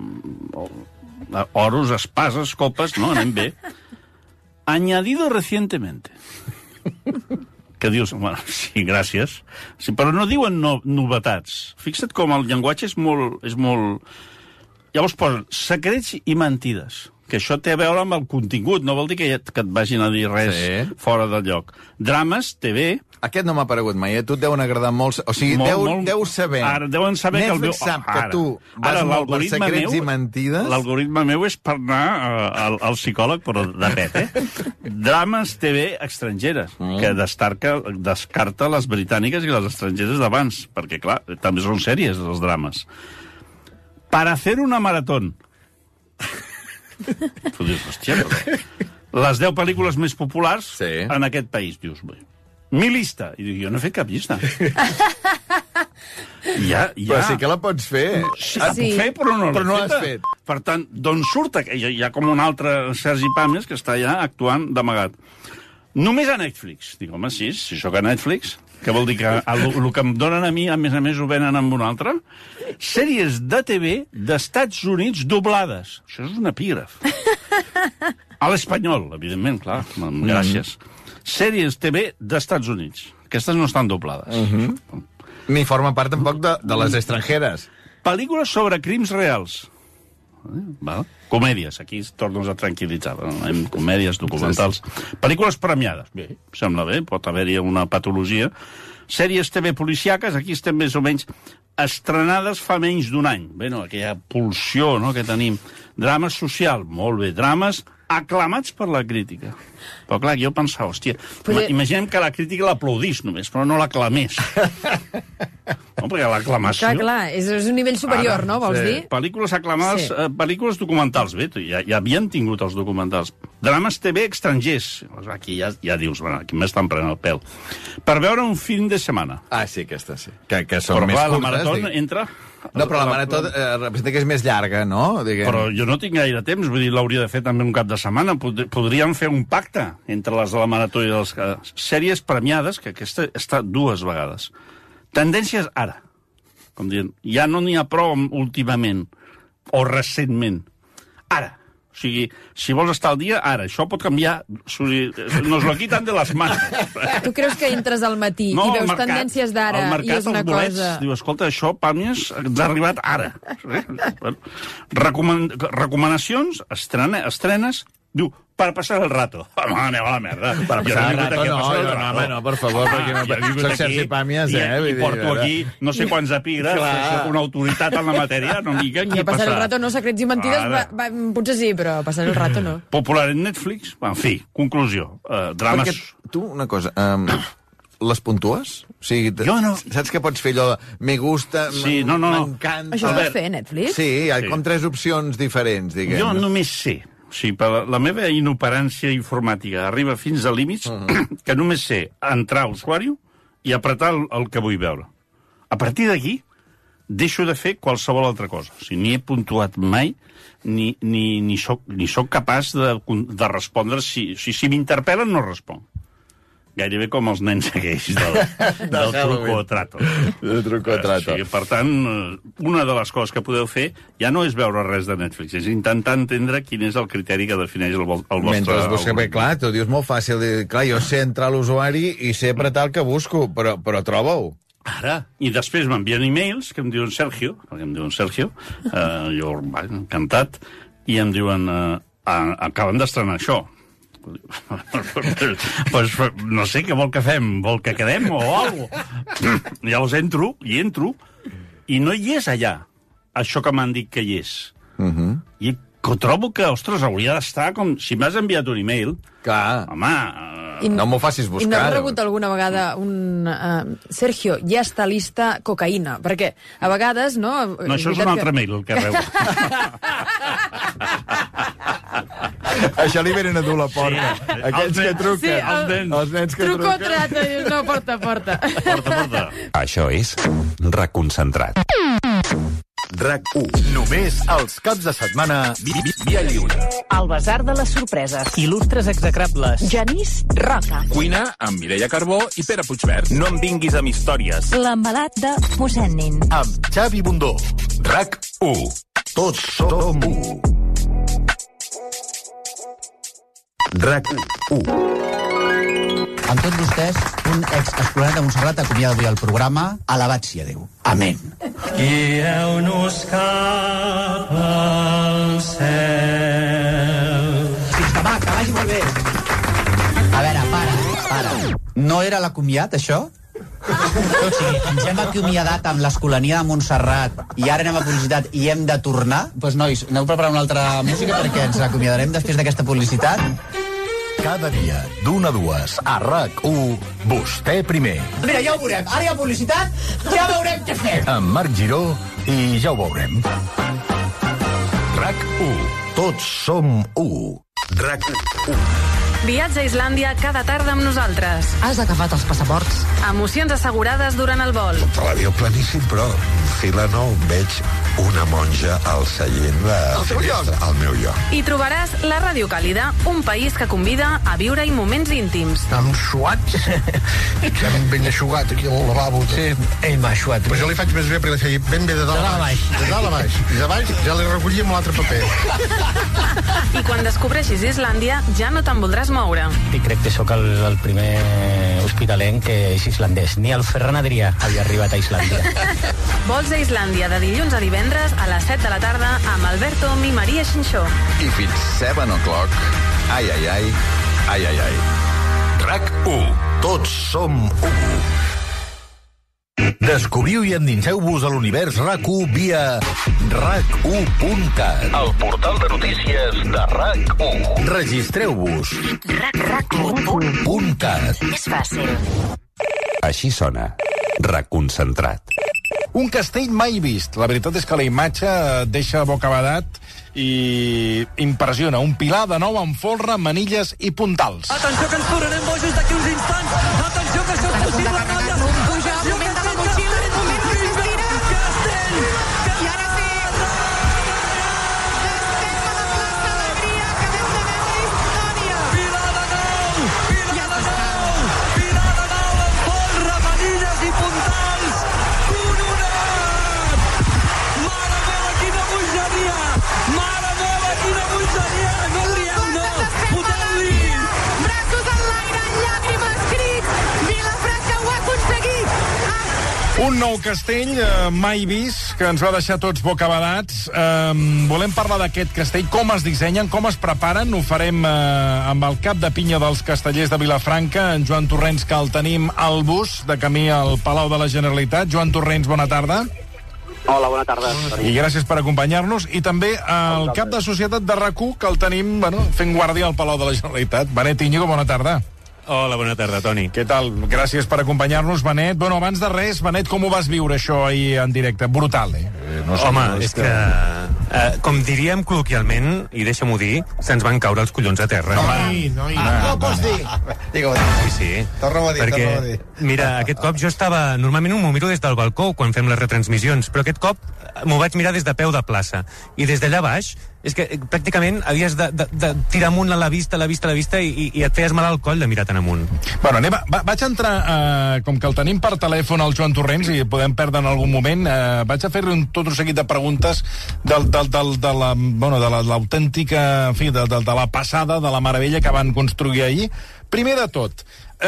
oros, espases, copes, no? Anem bé. Añadido recientemente. Que dius, bueno, sí, gràcies. Sí, però no diuen no, novetats. Fixa't com el llenguatge és molt... És molt... Llavors posen secrets i mentides, que això té a veure amb el contingut, no vol dir que, que et vagin a dir res sí. fora del lloc. Drames, T V... Aquest no m'ha aparegut mai, eh? Tu et deuen agradar molt... O sigui, molt, deu, molt... deu saber... Ara, deuen saber Netflix que el meu... sap ara, que tu vas ara, molt per secrets meu, i mentides... L'algoritme meu és per anar uh, al, al psicòleg, però de pet, eh? Drames T V estrangeres, mm. que destarca, descarta les britàniques i les estrangeres d'abans, perquè, clar, també són sèries, els drames. Para hacer una maratón. Tu dius, hòstia, però... Les deu pel·lícules més populars sí. en aquest país, dius, bé. Mi lista. I dic, jo no he fet cap llista. ja, ja. Però sí que la pots fer. Sí, la puc fer, però no però l'he no feta. l'has fet. Per tant, d'on surt? Hi ha, hi ha com un altre Sergi Pàmies que està allà actuant d'amagat. Només a Netflix. Dic, home, sí, si sóc a Netflix, que vol dir que el, el que em donen a mi, a més a més, ho venen amb un altre. Sèries de T V d'Estats Units doblades. Això és un epígraf. A l'espanyol, evidentment, clar. Gràcies. Mm. Sèries T V d'Estats Units. Aquestes no estan doblades. Uh-huh. Ni forma part tampoc de, de les estrangeres. Pel·lícules sobre crims reals. Val? Comèdies, aquí tornes a tranquil·litzar. Hem comèdies, documentals. Pel·lícules premiades. Bé, sembla bé, pot haver-hi una patologia. Sèries T V policiaques, aquí estem més o menys estrenades fa menys d'un any. Bé, no, aquella pulsió no, que tenim. Drama social, molt bé. Drames aclamats per la crítica. Però clar, jo pensava, hòstia, Però... imaginem que la crítica l'aplaudís només, però no l'aclamés. No, perquè l'aclamació... Clar, clar, és, és un nivell superior, Ara, no, vols sí. dir? Pel·lícules aclamades, sí. eh, pel·lícules documentals, bé, ja, ja havien tingut els documentals. Drames T V estrangers. Aquí ja, ja dius, bueno, aquí m'estan prenent el pèl. Per veure un film de setmana. Ah, sí, aquesta sí. Que, que són però, més clar, curtes. La marató dic... entra... No, però la marató eh, representa que és més llarga, no? Diguem. Però jo no tinc gaire temps, vull dir, l'hauria de fer també un cap de setmana. Pod podríem fer un pacte entre les de la marató i les sèries premiades, que aquesta està dues vegades. Tendències ara. Com dient, ja no n'hi ha prou últimament, o recentment. Ara. O sigui, si vols estar al dia, ara. Això pot canviar. O sigui, nos lo quitan de les mans. Tu creus que entres al matí no, i veus mercat, tendències d'ara i és una bolets, cosa... Diu, escolta, això, Pàmies, ens ha arribat ara. Eh? Bueno, recoman recomanacions, estrena, estrenes, diu, per passar el rato. Home, aneu a la merda. Per passar el rato, no, no, no, home, no, per favor, perquè no, ja soc Sergi Pàmies, eh? I, i porto aquí no sé quants epígrafs, soc una autoritat en la matèria, no m'hi dic ni passar. Passar el rato no, secrets i mentides, va, va, potser sí, però passar el rato no. Popular en Netflix, en fi, conclusió. Uh, drames... Perquè tu, una cosa... Um... Les puntues? O sigui, jo no. Saps que pots fer allò de me gusta, sí, no, no, m'encanta... Això es pot fer, Netflix? Sí, hi ha sí. com tres opcions diferents, diguem. Jo només sé, o sigui, per la, la meva inoperància informàtica arriba fins a límits uh -huh. que només sé entrar a usuari i apretar el, el que vull veure. A partir d'aquí, deixo de fer qualsevol altra cosa. O sigui, ni he puntuat mai, ni, ni, ni, soc, ni soc capaç de, de respondre. Si, si, si m'interpel·len, no responc. Gairebé com els nens aquells del, del truco o trato. Del truco o trato. O sigui, per tant, una de les coses que podeu fer ja no és veure res de Netflix, és intentar entendre quin és el criteri que defineix el, el vostre... Mentre busca, bé, clar, t'ho dius molt fàcil. Dir, clar, jo sé entrar a l'usuari i sé apretar el que busco, però, però troba-ho. Ara. I després m'envien e-mails que em diuen Sergio, perquè em diuen Sergio, eh, jo, va, encantat, i em diuen, eh, acaben d'estrenar això. Pues, no sé, què vol que fem? Vol que quedem o alguna cosa? Llavors entro, i entro, i no hi és allà, això que m'han dit que hi és. Uh -huh. I que trobo que, ostres, hauria d'estar com... Si m'has enviat un e-mail... Clar. Home... I, no m'ho facis buscar. I no has rebut alguna vegada un... Uh, Sergio, ja està lista cocaïna, perquè a vegades, no... No, això és un altre que... mail, el que rebo. Això li venen a dur la porta. Sí. Aquells que truquen. Sí, el... els, nens, els nens que truco truquen. Truco o dius, no, porta, porta. Porta, porta. Això és Reconcentrat. RAC u. Només els caps de setmana via lliure. El Basar de les Sorpreses. Il·lustres execrables. Genís Roca. Cuina amb Mireia Carbó i Pere Puigvert. No em vinguis amb històries. L'embalat de mossèn Nin. Amb Xavi Bundó. RAC u. Tots som u. RAC u. Amb tots vostès, un ex-escolar de Montserrat acomiada avui al programa. Alabat sia Déu. Amén. Guieu-nos cap al cel. Fins demà, que vagi molt bé. A veure, para, para. No era l'acomiat, això? O sigui, ens hem acomiadat amb l'Escolania de Montserrat i ara anem a publicitat i hem de tornar? Doncs pues, nois, aneu a preparar una altra música perquè ens acomiadarem després d'aquesta publicitat. Cada dia, d'una a dues, a RAC u, vostè primer. Mira, ja ho veurem. Ara hi ha publicitat, ja veurem què fem. Amb Marc Giró i ja ho veurem. RAC u. Tots som u. RAC u. Viatge a Islàndia cada tarda amb nosaltres. Has agafat els passaports? Emocions assegurades durant el vol. Però l'avió planíssim, però fila nou veig una monja al seient de Al teu finestra, lloc? al meu lloc. I trobaràs la Ràdio Càlida, un país que convida a viure-hi moments íntims. Amb suats, ja ben aixugat aquí al lavabo. Sí, ell m'ha aixugat. Però jo li faig més bé perquè li feia ben bé de dalt a baix. De dalt a baix. I de baix ja li recollia amb l'altre paper. I quan descobreixis Islàndia ja no te'n voldràs moure. I crec que sóc el, el primer hospitalenc que és islandès. Ni el Ferran Adrià havia arribat a Islàndia. Vols a Islàndia de dilluns a divendres a les set de la tarda amb Alberto i Maria Xinxó. I fins set o'clock. Ai, ai, ai. Ai, ai, ai. RAC u. Tots som u. Descobriu i endinseu-vos a l'univers RAC u via rac u punt cat. El portal de notícies de RAC u. Registreu-vos. rac u punt cat. És fàcil. Així sona Reconcentrat. Un castell mai vist. La veritat és que la imatge deixa bocabadat i impressiona. Un pilar de nou amb folre, manilles i puntals. Atenció que ens tornarem bojos d'aquí uns instants. Atenció que això és possible. Puja, moment de la motxilla, moment de s'estira. Castell! I ara sí. Estem a la plaça Alegria, que vam de veure la història. Pilar de nou! Pilar de nou! Pilar de nou amb folre, manilles i puntals! Coronat! Mare meva, quina bogeria! Mare meva, quina bogeria! No rieu, no! Foteu-li! Braços en l'aire, llàgrimes, crits. Vilafranca ho ha aconseguit. Un nou castell eh, mai vist, que ens va deixar tots bocabadats. Eh, volem parlar d'aquest castell, com es dissenyen, com es preparen. Ho farem eh, amb el cap de pinya dels castellers de Vilafranca, en Joan Torrents, que el tenim al bus de camí al Palau de la Generalitat. Joan Torrents, bona tarda. Hola, bona tarda. I gràcies per acompanyar-nos. I també el cap de societat de RAC u, que el tenim bueno, fent guàrdia al Palau de la Generalitat. Benet Íñigo, bona tarda. Hola, bona tarda, Toni. Què tal? Gràcies per acompanyar-nos, Benet. Bueno, abans de res, Benet, com ho vas viure, això, ahir en directe? Brutal, eh? No sé, Home, no és que... que eh, com diríem col·loquialment, i deixa'm-ho dir, se'ns van caure els collons a terra. No, no, no, no ho pots dir. Digue-ho. Sí, sí. Torna-ho a dir, Perquè, torna-ho a dir. mira, aquest cop jo estava... Normalment m'ho miro des del balcó quan fem les retransmissions, però aquest cop m'ho vaig mirar des de peu de plaça. I des d'allà baix, és que pràcticament havies de, de, de tirar amunt a la vista, a la vista, a la vista, i, i et feies mal al coll de mirar tan amunt. Bueno, anem a, va, vaig entrar, eh, com que el tenim per telèfon al Joan Torrents i podem perdre en algun moment, eh, vaig a fer-li un, tot un seguit de preguntes del, del, del, de la, bueno, de l'autèntica, en fi, de, de, de la passada, de la meravella que van construir ahir. Primer de tot,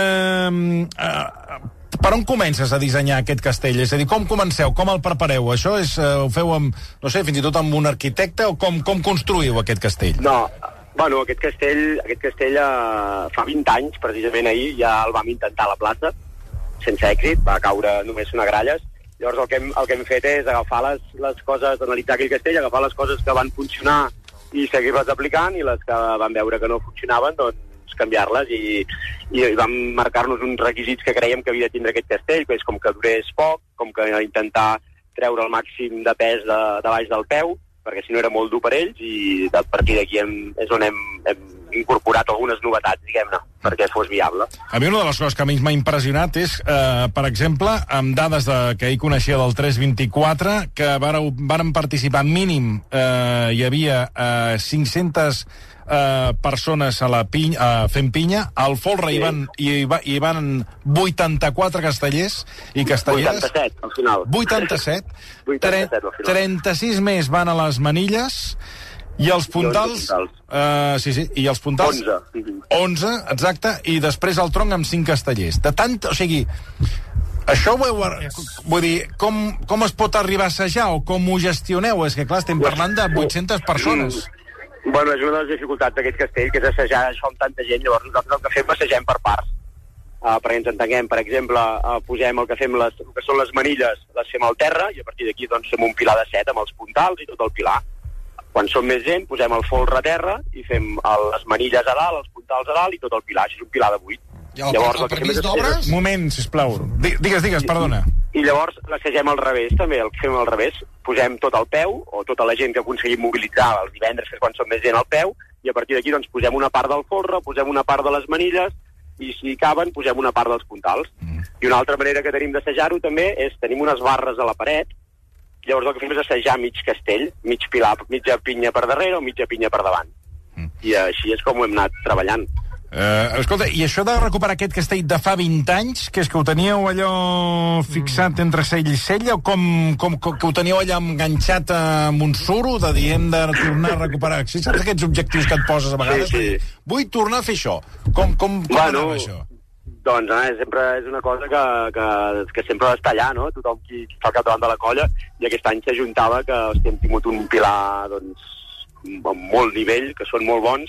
eh, eh, per on comences a dissenyar aquest castell? És a dir, com comenceu? Com el prepareu? Això és, eh, ho feu amb, no sé, fins i tot amb un arquitecte, o com, com construïu aquest castell? No, bueno, aquest castell, aquest castell eh, fa vint anys, precisament ahir, ja el vam intentar a la plaça, sense èxit, va caure només una gralles. Llavors el que hem, el que hem fet és agafar les, les coses, analitzar aquell castell, agafar les coses que van funcionar i seguir-les aplicant, i les que van veure que no funcionaven, doncs canviar-les, i, i vam marcar-nos uns requisits que creiem que havia de tindre aquest castell, que és com que durés poc, com que intentar treure el màxim de pes de, de baix del peu, perquè si no era molt dur per ells, i a partir d'aquí hem, és on hem, hem incorporat algunes novetats, diguem-ne, perquè fos viable. A mi una de les coses que a mi m'ha impressionat és, eh, per exemple, amb dades de, que ell coneixia del tres vint-i-quatre, que vareu, varen participar mínim, eh, hi havia eh, cinc-centes eh, persones a la pinya, eh, fent pinya, al folre sí. hi, van, hi, va, hi van vuitanta-quatre castellers i castelleres. vuitanta-set, al final. vuitanta-set. vuitanta-set, al final. trenta-sis més van a les manilles. I els puntals... Uh, sí, sí, i els puntals... onze. onze, exacte, i després el tronc amb cinc castellers. De tant... O sigui, això ho heu... Vull dir, com, com es pot arribar a assajar o com ho gestioneu? És que, clar, estem parlant de vuit-centes persones. Bueno, és una de les dificultats d'aquest castell, que és assajar això amb tanta gent. Llavors nosaltres el que fem assagem per parts. Uh, perquè ens entenguem, per exemple, uh, posem el que fem les, el que són les manilles, les fem al terra, i a partir d'aquí doncs, fem un pilar de set amb els puntals i tot el pilar. Quan som més gent, posem el folre a terra i fem el, les manilles a dalt, els puntals a dalt i tot el pilar. Això és un pilar de vuit. I el, llavors, el, el permís d'obres? És... Moment, sisplau. Digues, digues, perdona. I, i llavors l'assagem al revés, també. El que fem al revés, posem tot al peu, o tota la gent que aconseguim mobilitzar els divendres, que és quan som més gent al peu, i a partir d'aquí doncs, posem una part del folre, posem una part de les manilles, i si caben, posem una part dels puntals. Mm. I una altra manera que tenim d'assajar-ho també és, tenim unes barres a la paret. Llavors el que fem és assajar mig castell, mig pilar, mitja pinya per darrere o mitja pinya per davant. Mm. I així és com ho hem anat treballant. Uh, escolta, i això de recuperar aquest castell de fa vint anys, que és que ho teníeu allò fixat entre cell i cell, o com, com que ho teníeu allà enganxat amb un suro, de dir hem de tornar a recuperar? Si saps aquests objectius que et poses a vegades? Sí, sí. Vull tornar a fer això. Com, com, com bueno, anava això? Doncs eh, sempre és una cosa que, que, que sempre ha d'estar allà, no? Tothom qui fa al capdavant de la colla, i aquest any s'ajuntava que hosti, hem tingut un pilar doncs, amb molt nivell, que són molt bons,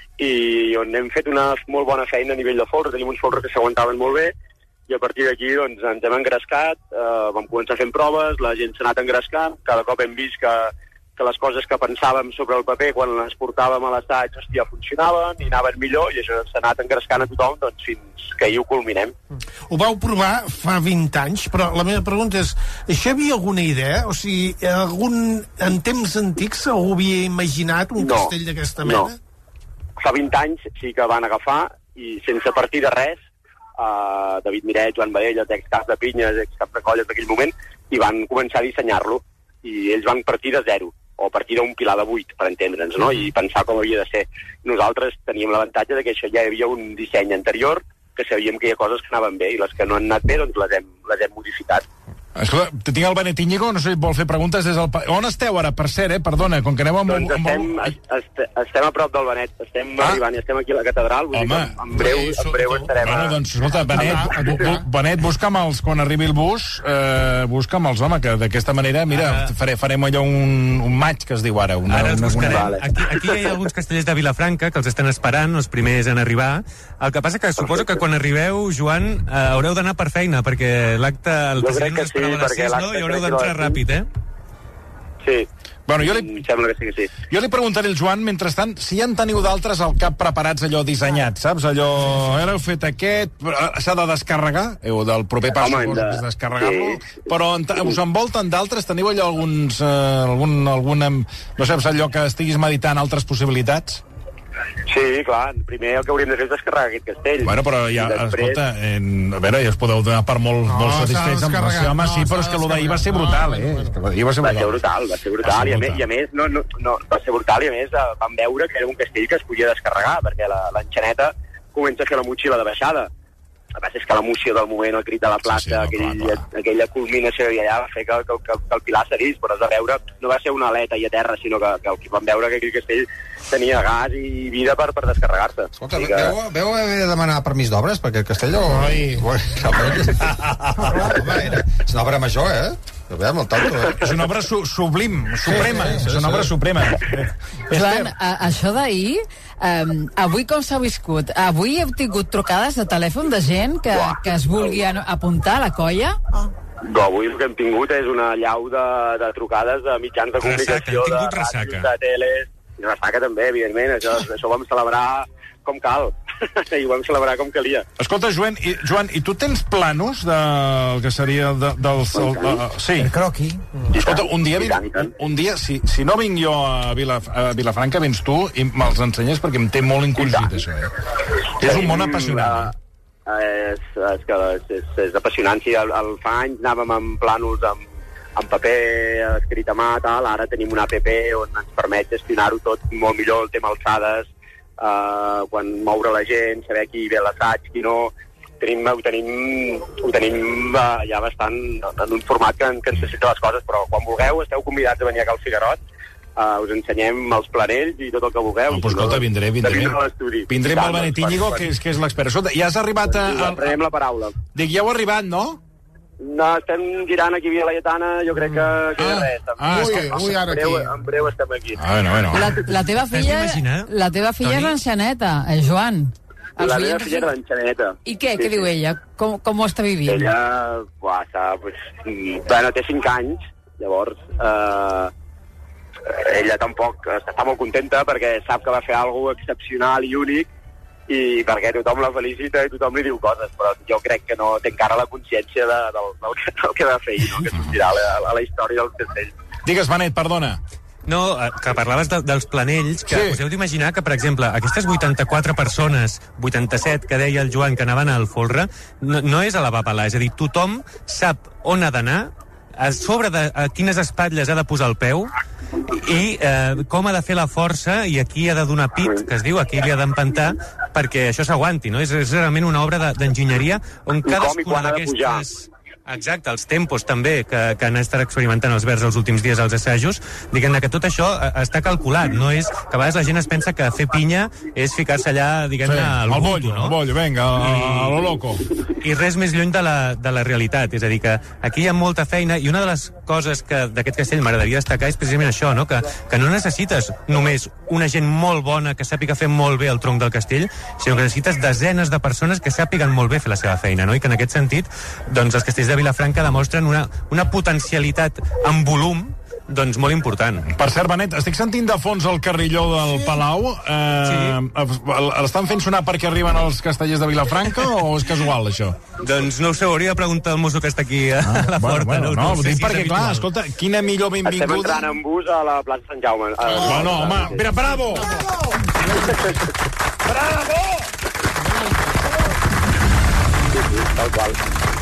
i on hem fet una molt bona feina a nivell de folre. Tenim uns folres que s'aguantaven molt bé, i a partir d'aquí doncs, ens hem engrescat, eh, vam començar fent proves, la gent s'ha anat engrescant, cada cop hem vist que, que les coses que pensàvem sobre el paper quan les portàvem a l'assaig hòstia, funcionaven i anaven millor, i això s'ha anat engrescant a tothom doncs, fins que ahir ho culminem. Ho vau provar fa vint anys, però la meva pregunta és, això hi havia alguna idea? O sigui, algun, en temps antics algú havia imaginat un no, castell d'aquesta mena? No. Fa vint anys sí que van agafar, i sense partir de res, uh, David Miret, Joan Badell, els excaps de pinyes, excaps de colles d'aquell moment, i van començar a dissenyar-lo, i ells van partir de zero, o a partir d'un pilar de vuit, per entendre'ns, no? I pensar com havia de ser. Nosaltres teníem l'avantatge de que això ja hi havia un disseny anterior, que sabíem que hi ha coses que anaven bé, i les que no han anat bé, doncs les hem, les hem modificat. Escolta, tinc el Benet Íñigo, no sé si et vol fer preguntes des del... On esteu ara, per cert, eh? Perdona, com que aneu amb... Doncs estem, amb... est estem a prop del Benet, estem ah? arribant i estem aquí a la catedral, vull Home, dir que en breu, en breu estarem bueno, a... doncs, escolta, Benet, bu, bu, Benet, busca'm els, quan arribi el bus, eh, busca'm els, home, que d'aquesta manera, mira, ara... fare, farem allò un, un maig, que es diu ara. Una, ara els una, buscarem. una... Aquí, aquí hi ha alguns castellers de Vilafranca que els estan esperant, els primers en arribar. El que passa que suposo que quan arribeu, Joan, eh, haureu d'anar per feina, perquè l'acte... El president no esperava a les sis, no? I haureu d'entrar ràpid, eh? Sí. Bueno, jo li... Em sembla que sí que sí. Jo li preguntaré al Joan, mentrestant, si ja en teniu d'altres al cap preparats allò dissenyats, saps? Allò, ara heu fet aquest, s'ha de descarregar, heu del proper pas Home, de... descarregar-lo, sí. però en, us envolten d'altres? Teniu allò alguns, eh, algun, algun, no sé, allò que estiguis meditant altres possibilitats? Sí, clar, primer el que hauríem de fer és descarregar aquest castell. Bueno, però ja, després... escolta, en, a veure, ja us podeu donar per molt, no, molt satisfets amb això, home, no, sí, però és que allò d'ahir va ser brutal, eh? És que va ser brutal. Va ser brutal, va ser brutal, va ser i, a més, i a més, no, no, no, va ser brutal, i a més vam veure que era un castell que es podia descarregar, perquè l'enxaneta comença a fer la motxilla de baixada. El que passa és que l'emoció del moment, el crit de la plaça, sí, sí, no, aquell, clar, clar. aquella culminació i allà va fer que, que, que, que el Pilar seguís, però es va veure, no va ser una aleta i a terra, sinó que, que vam veure que aquell castell tenia gas i vida per, per descarregar-se. Escolta, que... veu, veu haver de demanar permís d'obres, perquè el castell... Oi. Ui, home, era, és una obra major, eh? Veiem, el tanto, eh? És una obra su sublim, suprema, sí, sí, sí, és una obra sí. suprema. Joan, a, això d'ahir, um, avui com s'ha viscut? Avui heu tingut trucades de telèfon de gent que, que es vulgui apuntar a la colla? No, avui el que hem tingut és una llau de, de trucades de mitjans de comunicació, ressaca, de ràdios, de teles, i ressaca també, evidentment, això, això ho vam celebrar com cal. i ho vam celebrar com calia. Escolta, Joan, i, Joan, i tu tens planos del que seria de, dels... El, uh, sí. El croqui. Escolta, un dia, un, un dia si, si no vinc jo a, Vila, a Vilafranca, vens tu i me'ls ensenyes perquè em té molt encongit, això. Eh? És un món apassionant. Uh, és, és, que és, és, és apassionant. Sí, el, el fa anys anàvem amb planos amb, amb paper escrit a mà, tal. Ara tenim una app on ens permet gestionar-ho tot molt millor, el tema alçades, uh, quan moure la gent, saber qui ve a l'assaig, qui no... Tenim, ho tenim, ho tenim uh, ja bastant en un format que, que ens necessita les coses, però quan vulgueu esteu convidats a venir a Cal Figuerot. Uh, us ensenyem els planells i tot el que vulgueu. No, pues, escolta, vindré, vindré. Vindré amb el Benet Íñigo, que és, que és l'expert. Escolta, ja has arribat a... a... Prenem la paraula. Dic, ja heu arribat, no? No, estem girant aquí a Via Laietana, jo crec que, que ah. res. Ah, ui, que... ui, ara en breu, aquí. En breu estem aquí. Ah, bueno, bueno. La, la teva filla, la teva filla és l'Enxaneta, eh, Joan. La meva filla és l'Enxaneta. I què? Sí, què sí. diu ella? Com, com ho està vivint? Ella, buah, està, pues, bueno, té cinc anys, llavors... Eh, ella tampoc està molt contenta perquè sap que va fer alguna cosa excepcional i únic i perquè tothom la felicita i tothom li diu coses, però jo crec que no té encara la consciència de, del, del, que, del que va fer ell, no? Que sortirà a la, a la història del castell. Digues, Benet, perdona. No, que parlaves de, dels planells, que sí. Us heu d'imaginar que, per exemple, aquestes vuitanta-quatre persones, vuitanta-set, que deia el Joan, que anaven al folre, no, no és a la papalà, és a dir, tothom sap on ha d'anar, a sobre de a quines espatlles ha de posar el peu i eh, com ha de fer la força i aquí ha de donar pit, que es diu, aquí li ha d'empantar perquè això s'aguanti, no? És, és realment una obra d'enginyeria on cadascuna d'aquestes... Exacte, els tempos també que, que han estat experimentant els Verds els últims dies als assajos, diguem que tot això està calculat, no és que a vegades la gent es pensa que fer pinya és ficar-se allà, diguem-ne, sí, al bollo, no? Al bollo, vinga, a lo loco. I res més lluny de la, de la realitat, és a dir, que aquí hi ha molta feina i una de les coses que d'aquest castell m'agradaria destacar és precisament això, no? Que, que no necessites només una gent molt bona que sàpiga fer molt bé el tronc del castell, sinó que necessites desenes de persones que sàpiguen molt bé fer la seva feina, no? I que en aquest sentit, doncs, els castells de Vilafranca demostren una, una potencialitat en volum doncs molt important. Per cert, Benet, estic sentint de fons el carrilló del sí. Palau. Eh, sí. L'estan fent sonar perquè arriben els castellers de Vilafranca o és casual, això? Doncs no ho sé, hauria de preguntar al mosso que està aquí a ah, la porta. Bueno, bueno, no, no, no sé, si perquè, clar, escolta, quina millor benvinguda... Estem entrant en bus a la plaça Sant Jaume. Oh, bueno, home, mira, bravo! Bravo! Tal qual.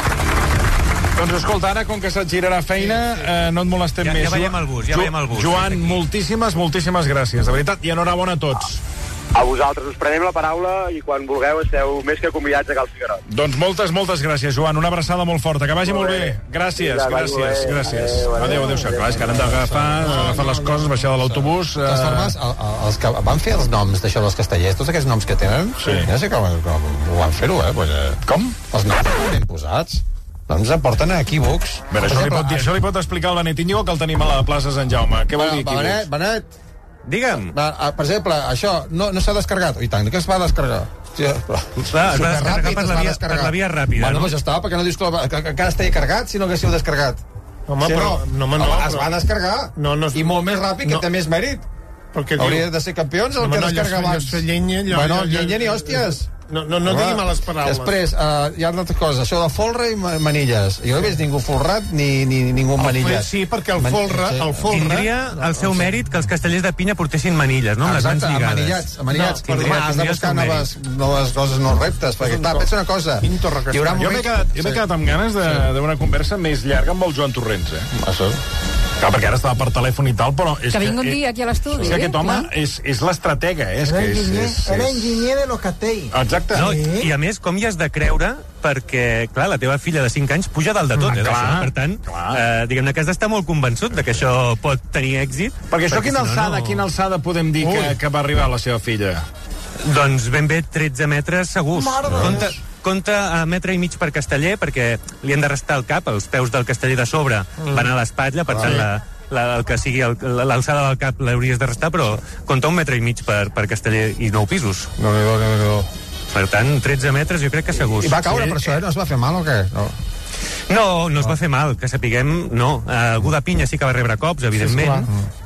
Doncs escolta, ara, com que se't girarà feina, eh, no et molestem ja, més. Ja veiem el bus, ja veiem el bus. Joan, moltíssimes, moltíssimes gràcies, de veritat, i enhorabona a tots. A vosaltres us prenem la paraula i quan vulgueu esteu més que convidats a Cal Figuerot. Doncs moltes, moltes gràcies, Joan. Una abraçada molt forta. Que vagi molt, molt bé. bé. Gràcies, ja, gràcies, gràcies. Adéu, adéu. adéu, adéu. Clar, és que ara hem d'agafar, agafar les coses, baixar de l'autobús. De totes formes, el, el, els que van fer els noms d'això dels castellers, tots aquests noms que tenen, sí. Ja sé com, com ho van fer-ho, eh? Pues, eh? Com? Els noms que ben posats. Doncs aporten a equívocs. Bé, això, li pot, dir, això li pot explicar el Benet Íñigo, que el tenim a la plaça Sant Jaume. Què vol dir equívocs? Benet, Benet, digue'm. Per exemple, això no, no s'ha descarregat. I tant, que es va descarregar? Hòstia, però... Clar, es va descarregar per la, via, per la via ràpida, bueno, no? Bueno, ja està, perquè no dius que, que, que encara estava carregat, si no haguéssiu descarregat. Home, si però... No, no, home, no, es va descarregar. No, no, I molt més ràpid, no, que té més mèrit. Perquè hauria diu... de ser campions el no, que no, descarrega abans. No, llenya, allò, bueno, allò, llenya ni hòsties. No, no, no digui males paraules. Després, uh, hi ha altres coses, això de folre i manilles. Jo no he vist ningú folrat ni, ni ningú amb manilles. Sí, perquè el folre... El folre tindria el seu mèrit que els castellers de pinya portessin manilles, no? Amb exacte, les mans amanillats. amanillats. No, tindria, has de buscar noves, noves coses, nous reptes. Perquè, clar, pensa una cosa. Hi haurà jo m'he quedat, jo m'he quedat amb ganes d'una sí. conversa més llarga amb el Joan Torrents, eh? Això. Clar, perquè ara estava per telèfon i tal, però... És que vingui un eh, dia aquí a l'estudi. És que aquest home és, és l'estratega, eh? És que és, és, és... Era enginyer de los castells. Exacte. No, i a més, com hi has de creure perquè, clar, la teva filla de cinc anys puja dalt de tot, eh, clar, d'això. Per tant, eh, diguem-ne que has d'estar molt convençut de que això pot tenir èxit. Perquè això, quina si alçada, no, no... quina alçada podem dir que, que va arribar la seva filla? Doncs ben bé tretze metres segurs. Compte, compte a metre i mig per casteller, perquè li han de restar el cap, els peus del casteller de sobre mm. van a l'espatlla, per tant, la, la, el que sigui l'alçada del cap l'hauries de restar, però compta un metre i mig per, per casteller i nou pisos. No, no, no, no. Per tant, tretze metres jo crec que segurs. I va caure sí. per això, eh? No es va fer mal o què? No. No, no es va fer mal, que sapiguem, no. Uh, algú de pinya sí que va rebre cops, evidentment, sí,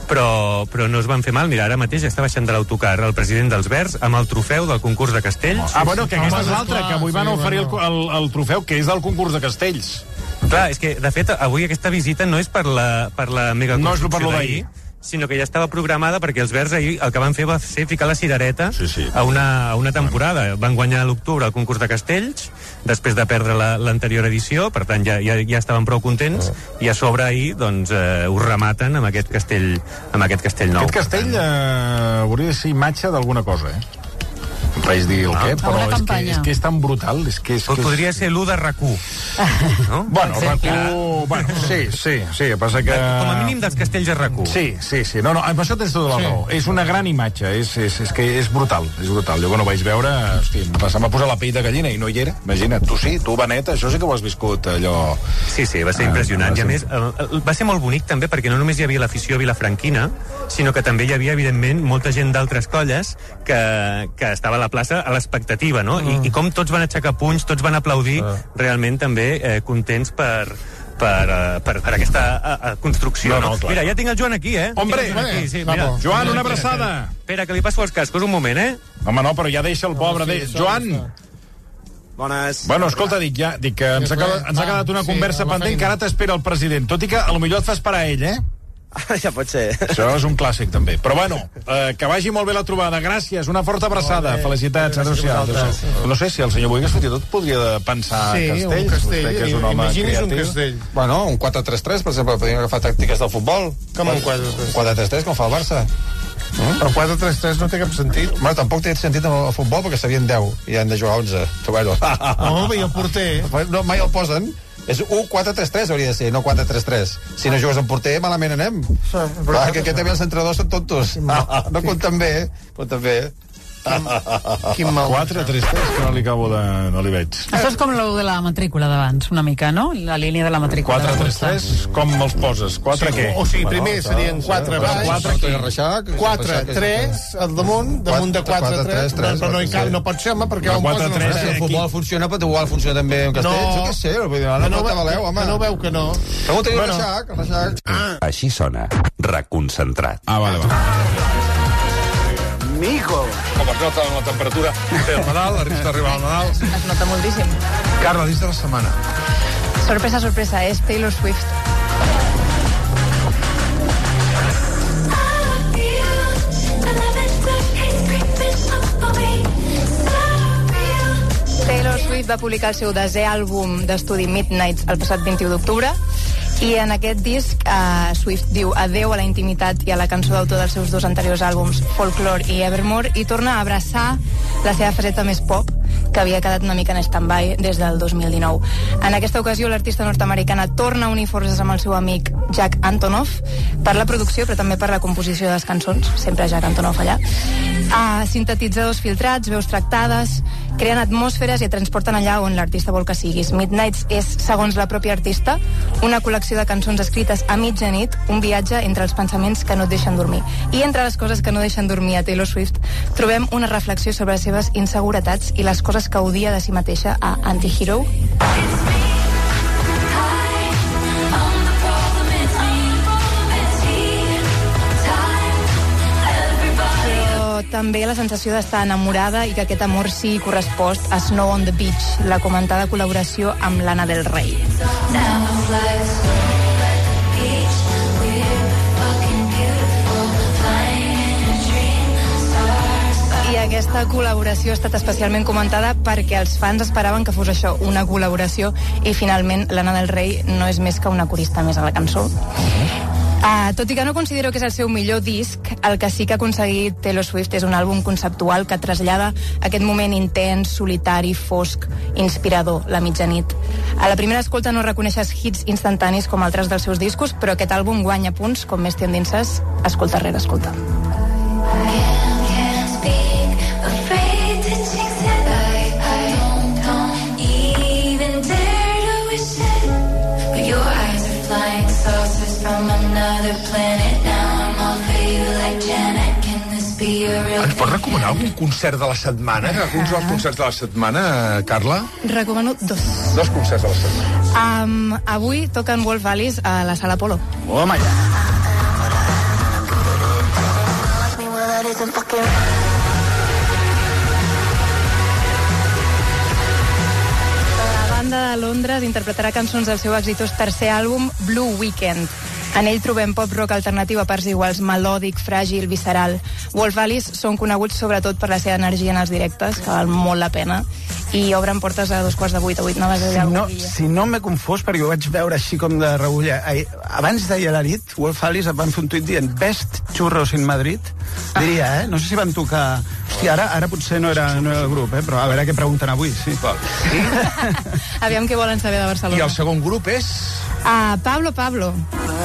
però, però no es van fer mal. Mira, ara mateix està baixant de l'autocar el president dels Verds amb el trofeu del concurs de Castells. Ah, bueno, que aquesta és l'altra, que avui van oferir el, el, el trofeu, que és del concurs de Castells. Clar, és que, de fet, avui aquesta visita no és per la, per la megaconstrucció no és per d'ahir, sinó que ja estava programada perquè els Verds ahir el que van fer va ser ficar la cirereta sí, sí. a, una, a una temporada. Van guanyar a l'octubre el concurs de Castells, després de perdre l'anterior la, edició, per tant ja, ja, ja estaven prou contents, oh. i a sobre ahir doncs, eh, ho rematen amb aquest castell, amb aquest castell nou. Aquest castell eh, hauria de ser imatge d'alguna cosa, eh? Vaig dir el què, però és que, és que és tan brutal. És que és, o que podria és... ser l'u de RAC u. No? Bueno, RAC u... Bueno, sí, sí, sí, passa que... Com a mínim dels castells a RAC u. Sí, sí, sí. No, no, amb això tens tota la sí. raó. És una gran imatge, és, és, és que és brutal, és brutal. Jo quan ho vaig veure, hosti, em va posar la pell de gallina i no hi era. Imagina't, tu sí, tu, Benet, això sí que ho has viscut, allò... Sí, sí, va ser impressionant. Ah, I a més, va ser molt bonic també perquè no només hi havia l'afició vilafranquina, sinó que també hi havia, evidentment, molta gent d'altres colles que, que estava a la plaça a l'expectativa, no? Mm. I, I com tots van aixecar punys, tots van aplaudir, ah. realment també eh, contents per... Per, uh, per, per aquesta uh, uh, construcció. No, no, no? Mira, ja tinc el Joan aquí, eh? Hombre! Aquí, sí, mira. Joan, una abraçada! Espera, que li passo els cascos, un moment, eh? Home, no, però ja deixa el pobre... De... Joan! Bones. Bueno, escolta, dic, ja, dic que ens ha, quedat, ens ha quedat una sí, conversa pendent que ara t'espera el president, tot i que a lo millor et fa esperar ell, eh? Ja pot ser. Això és un clàssic, també. Però bueno, eh, que vagi molt bé la trobada. Gràcies, una forta abraçada. Felicitats, adéu-siau. No sé si el senyor Boigas fins i tot podria pensar sí, castells. Un castell. Que és un home Imagini's creatiu. un castell. Bueno, un quatre tres tres, per exemple, podríem agafar tàctiques del futbol. Com un quatre tres tres? Un quatre tres tres, com fa el Barça. Mm? El quatre tres tres no té cap sentit. Bueno, tampoc té sentit amb el futbol perquè sabien deu i han de jugar onze. Bueno. No, i el porter. No, mai el posen. És u quatre tres tres hauria de ser, no quatre tres tres. Si no jugues amb porter, malament anem. Sí, clar, que aquest també els entrenadors són tontos. No, no compten bé, compten bé. Quin mal. quatre tres tres, que no li acabo de... no li veig. Això és com el de la matrícula d'abans, una mica, no? La línia de la matrícula. quatre tres tres, com els poses? quatre sí, què? O sigui, primer bueno, serien quatre baix, quatre tres al damunt, damunt de quatre tres, però no hi cap, no pot ser, home, perquè on posen els tres. El futbol funciona, però igual funciona també en castells. Jo què sé, no valeu, home. Que no veu que no. Pregunta-li al Reixac, al Reixac. Així sona, reconcentrat. Ah, vale, va. Mico. Com es nota la temperatura del Nadal, arriba d'arribar al Nadal. Es nota moltíssim. Carla, dins de la setmana. Sorpresa, sorpresa, és Taylor Swift. Taylor Swift va publicar el seu desè àlbum d'estudi Midnight el passat vint-i-u d'octubre i en aquest disc uh, Swift diu adeu a la intimitat i a la cançó d'autor dels seus dos anteriors àlbums Folklore i Evermore i torna a abraçar la seva faceta més pop que havia quedat una mica en stand-by des del dos mil dinou. En aquesta ocasió l'artista nord-americana torna a unir forces amb el seu amic Jack Antonoff per la producció però també per la composició de les cançons, sempre Jack Antonoff allà. Uh, sintetitzadors filtrats, veus tractades, creen atmosferes i et transporten allà on l'artista vol que siguis. Midnights és, segons la pròpia artista, una col·lecció de cançons escrites a mitjanit, un viatge entre els pensaments que no et deixen dormir. I entre les coses que no deixen dormir a Taylor Swift trobem una reflexió sobre les seves inseguretats i les coses que odia de si mateixa a Antihero. També la sensació d'estar enamorada i que aquest amor sigui correspost a Snow on the Beach, la comentada col·laboració amb Lana Del Rey. I aquesta col·laboració ha estat especialment comentada perquè els fans esperaven que fos això, una col·laboració, i finalment Lana Del Rey no és més que una corista més a la cançó. Uh, tot i que no considero que és el seu millor disc, el que sí que ha aconseguit Taylor Swift és un àlbum conceptual que trasllada aquest moment intens, solitari, fosc, inspirador, la mitjanit. A la primera escolta no reconeixes hits instantanis com altres dels seus discos, però aquest àlbum guanya punts com més t'endinses, escolta rere escolta. Ens pots recomanar algun concert de la setmana? Alguns dels concerts de la setmana, Carla? Recomano dos. Dos concerts de la setmana. Um, avui toquen Wolf Alice a la Sala Polo. Home, ja. isn't fucking... La banda de Londres interpretarà cançons del seu exitós tercer àlbum, Blue Weekend. En ell trobem pop-rock alternatiu a parts iguals, melòdic, fràgil, visceral. Wolf Alice són coneguts sobretot per la seva energia en els directes, que val molt la pena, i obren portes a dos quarts de vuit, a vuit noves de Si algun no, dia. si no m'he confós, perquè ho vaig veure així com de rebulla. Abans deia la nit, Wolf Alice van fer un tuit dient Best Churros in Madrid, diria, eh? No sé si van tocar... Hòstia, ara, ara potser no era, no era el grup, eh? Però a veure què pregunten avui, sí. Aviam què volen saber de Barcelona. I el segon grup és... Ah, Pablo Pablo.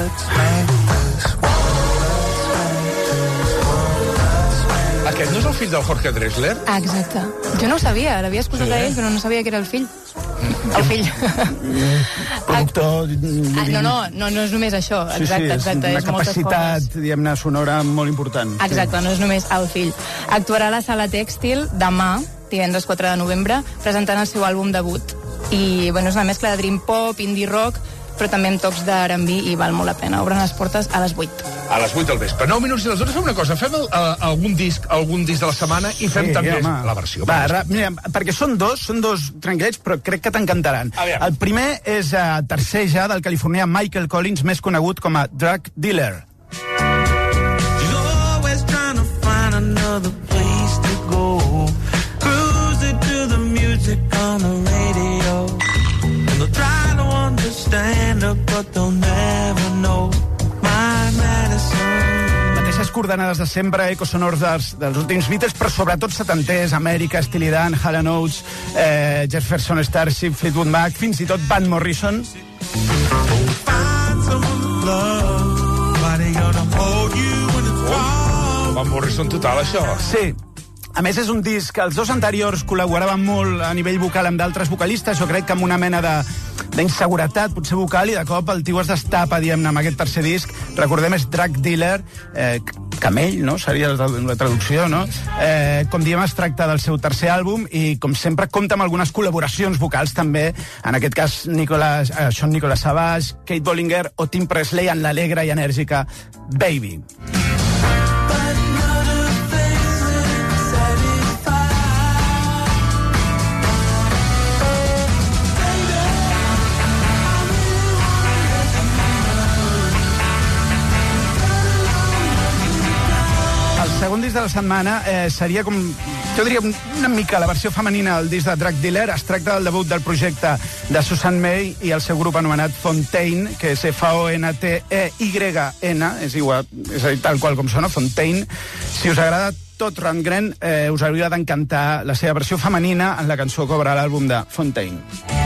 Aquest no és el fill del Jorge Drexler? Ah, exacte. Jo no ho sabia, l'havia escoltat Sí. a ell, però no sabia que era el fill. El fill. Productor... Ah, no, no, no, no és només això. Sí, Exacte, sí, és exacte. una és moltes capacitat, coses. diguem-ne, sonora molt important. Exacte, no és només el fill. Actuarà a la Sala Tèxtil demà, divendres quatre de novembre, presentant el seu àlbum debut. I, bueno, és una mescla de dream pop, indie rock, però també amb tocs d'R and B i val molt la pena. Obren les portes a les vuit. A les vuit del vespre. nou minuts i les dotze. Fem una cosa, fem el, uh, algun disc algun disc de la setmana i fem Sí, també home. la versió. Va, ra, mira, perquè són dos, són dos tranquil·lets, però crec que t'encantaran. El primer és uh, tercer ja del californià Michael Collins, més conegut com a Drug Dealer. She's always trying to find another place to go. Cruising to the music on the radio. And they'll try to understand her, but they'll never know my medicine. Mateixes coordenades de sempre, ecosonors dels, dels últims Beatles, però sobretot setanters, Amèrica, Steely Dan, Hall and Oates, eh, Jefferson Starship, Fleetwood Mac, fins i tot Van Morrison. Find someone to love, why they gonna hold you when it's wrong? Van Morrison total, això. Sí. A més, és un disc que els dos anteriors col·laboraven molt a nivell vocal amb d'altres vocalistes, jo crec que amb una mena de d'inseguretat, potser vocal, i de cop el tio es destapa, diguem-ne, amb aquest tercer disc. Recordem, és Drug Dealer, eh, camell, no?, seria la, la traducció, no? Eh, com diem, es tracta del seu tercer àlbum i, com sempre, compta amb algunes col·laboracions vocals, també, en aquest cas, Nicolas, eh, Sean Nicolas Savage, Kate Bollinger o Tim Presley en l'alegre i enèrgica Baby. El segon disc de la setmana eh, seria com, jo diria, una mica la versió femenina del disc de Drug Dealer. Es tracta del debut del projecte de Susan May i el seu grup anomenat Fontaine, que és F O N T E Y N, és igual, és a dir, tal qual com sona, Fontaine. Si us agrada tot Rundgren, eh, us hauria d'encantar la seva versió femenina en la cançó que obre l'àlbum de Fontaine.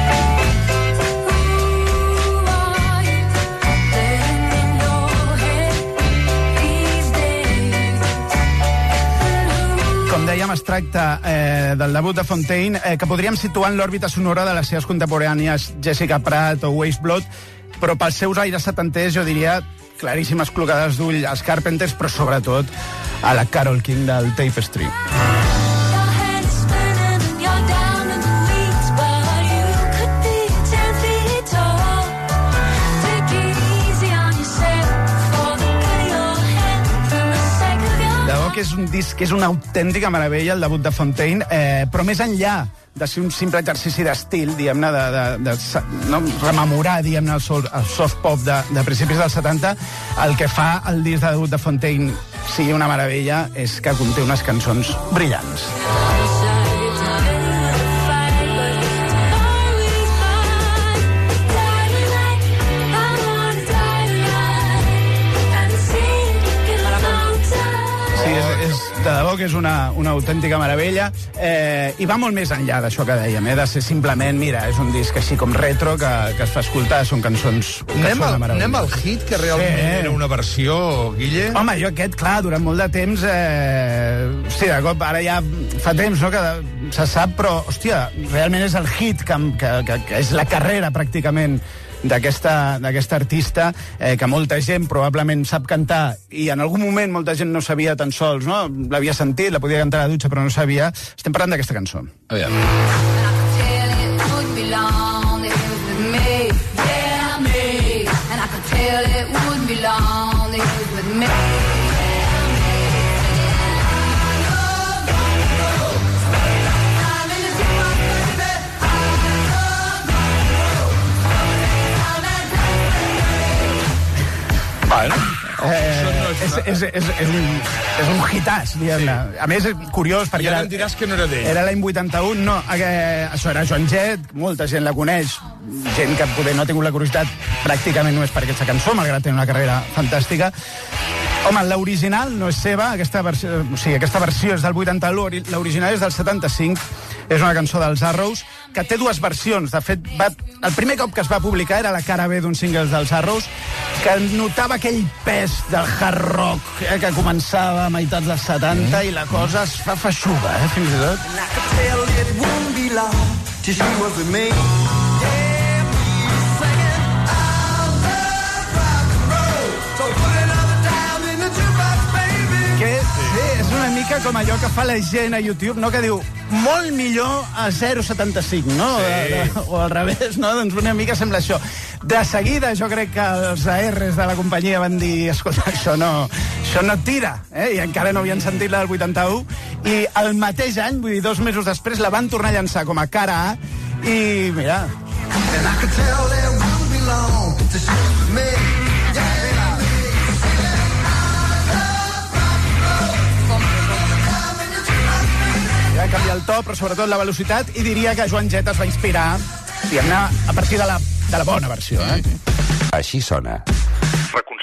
Com dèiem, es tracta eh, del debut de Fontaine, eh, que podríem situar en l'òrbita sonora de les seves contemporànies Jessica Pratt o Waste Blood, però pels seus aires setanters, jo diria, claríssimes clocades d'ull als Carpenters, però sobretot a la Carole King del Tapestry. Que és un disc que és una autèntica meravella, el debut de Fontaine, eh, però més enllà de ser un simple exercici d'estil, diguem-ne, de, de, de no, rememorar, diguem-ne, el, sol, el soft pop de, de principis dels setanta, el que fa el disc de debut de Fontaine sigui una meravella és que conté unes cançons brillants. De debò que és una, una autèntica meravella, eh, i va molt més enllà d'això que dèiem, eh, de ser simplement, mira, és un disc així com retro que, que es fa escoltar, són cançons que anem són al, de meravella. anem al hit, que realment sí. Era una versió, Guille? Home, jo aquest, clar, durant molt de temps, eh, hosti, de cop, ara ja fa temps, no?, que se sap, però, hòstia, realment és el hit que, que, que, que és la carrera, pràcticament, d'aquesta d'aquesta artista, eh, que molta gent probablement sap cantar, i en algun moment molta gent no sabia tan sols, no? L'havia sentit, la podia cantar a la dutxa, però no sabia. Estem parlant d'aquesta cançó. Aviam. és, és, és, és, un, és un hitàs, diguem-ne. Sí. A més, és curiós, perquè... I ara em diràs que no era d'ell. Era l'any vuitanta-un, no. Eh, això era Joan Jett, molta gent la coneix, gent que poder no ha tingut la curiositat pràcticament només per aquesta cançó, malgrat tenir una carrera fantàstica. Home, l'original no és seva, aquesta versió, o sigui, aquesta versió és del vuitanta-u, l'original és del setanta-cinc, és una cançó dels Arrows, que té dues versions. De fet, va, el primer cop que es va publicar era la cara B d'un single dels Arrows, que notava aquell pes del hard rock eh, que començava a meitats dels setanta, mm. i la cosa es fa feixuga, eh, fins i tot. And I could tell it wouldn't be long till she was with me. Una mica com allò que fa la gent a YouTube, no? Que diu, molt millor a zero coma setanta-cinc, no? Sí. O al revés, no? Doncs una mica sembla això. De seguida, jo crec que els A Rs de la companyia van dir, escolta, això no, això no tira, eh? I encara no havien sentit la del vuitanta-u, i el mateix any, vull dir, dos mesos després, la van tornar a llançar com a cara A, i mira... And I could tell it wouldn't be long to shoot me. Va canviar el to, però sobretot la velocitat, i diria que Joan Jett es va inspirar, diguem-ne, a partir de la, de la bona versió. Eh? Així sona.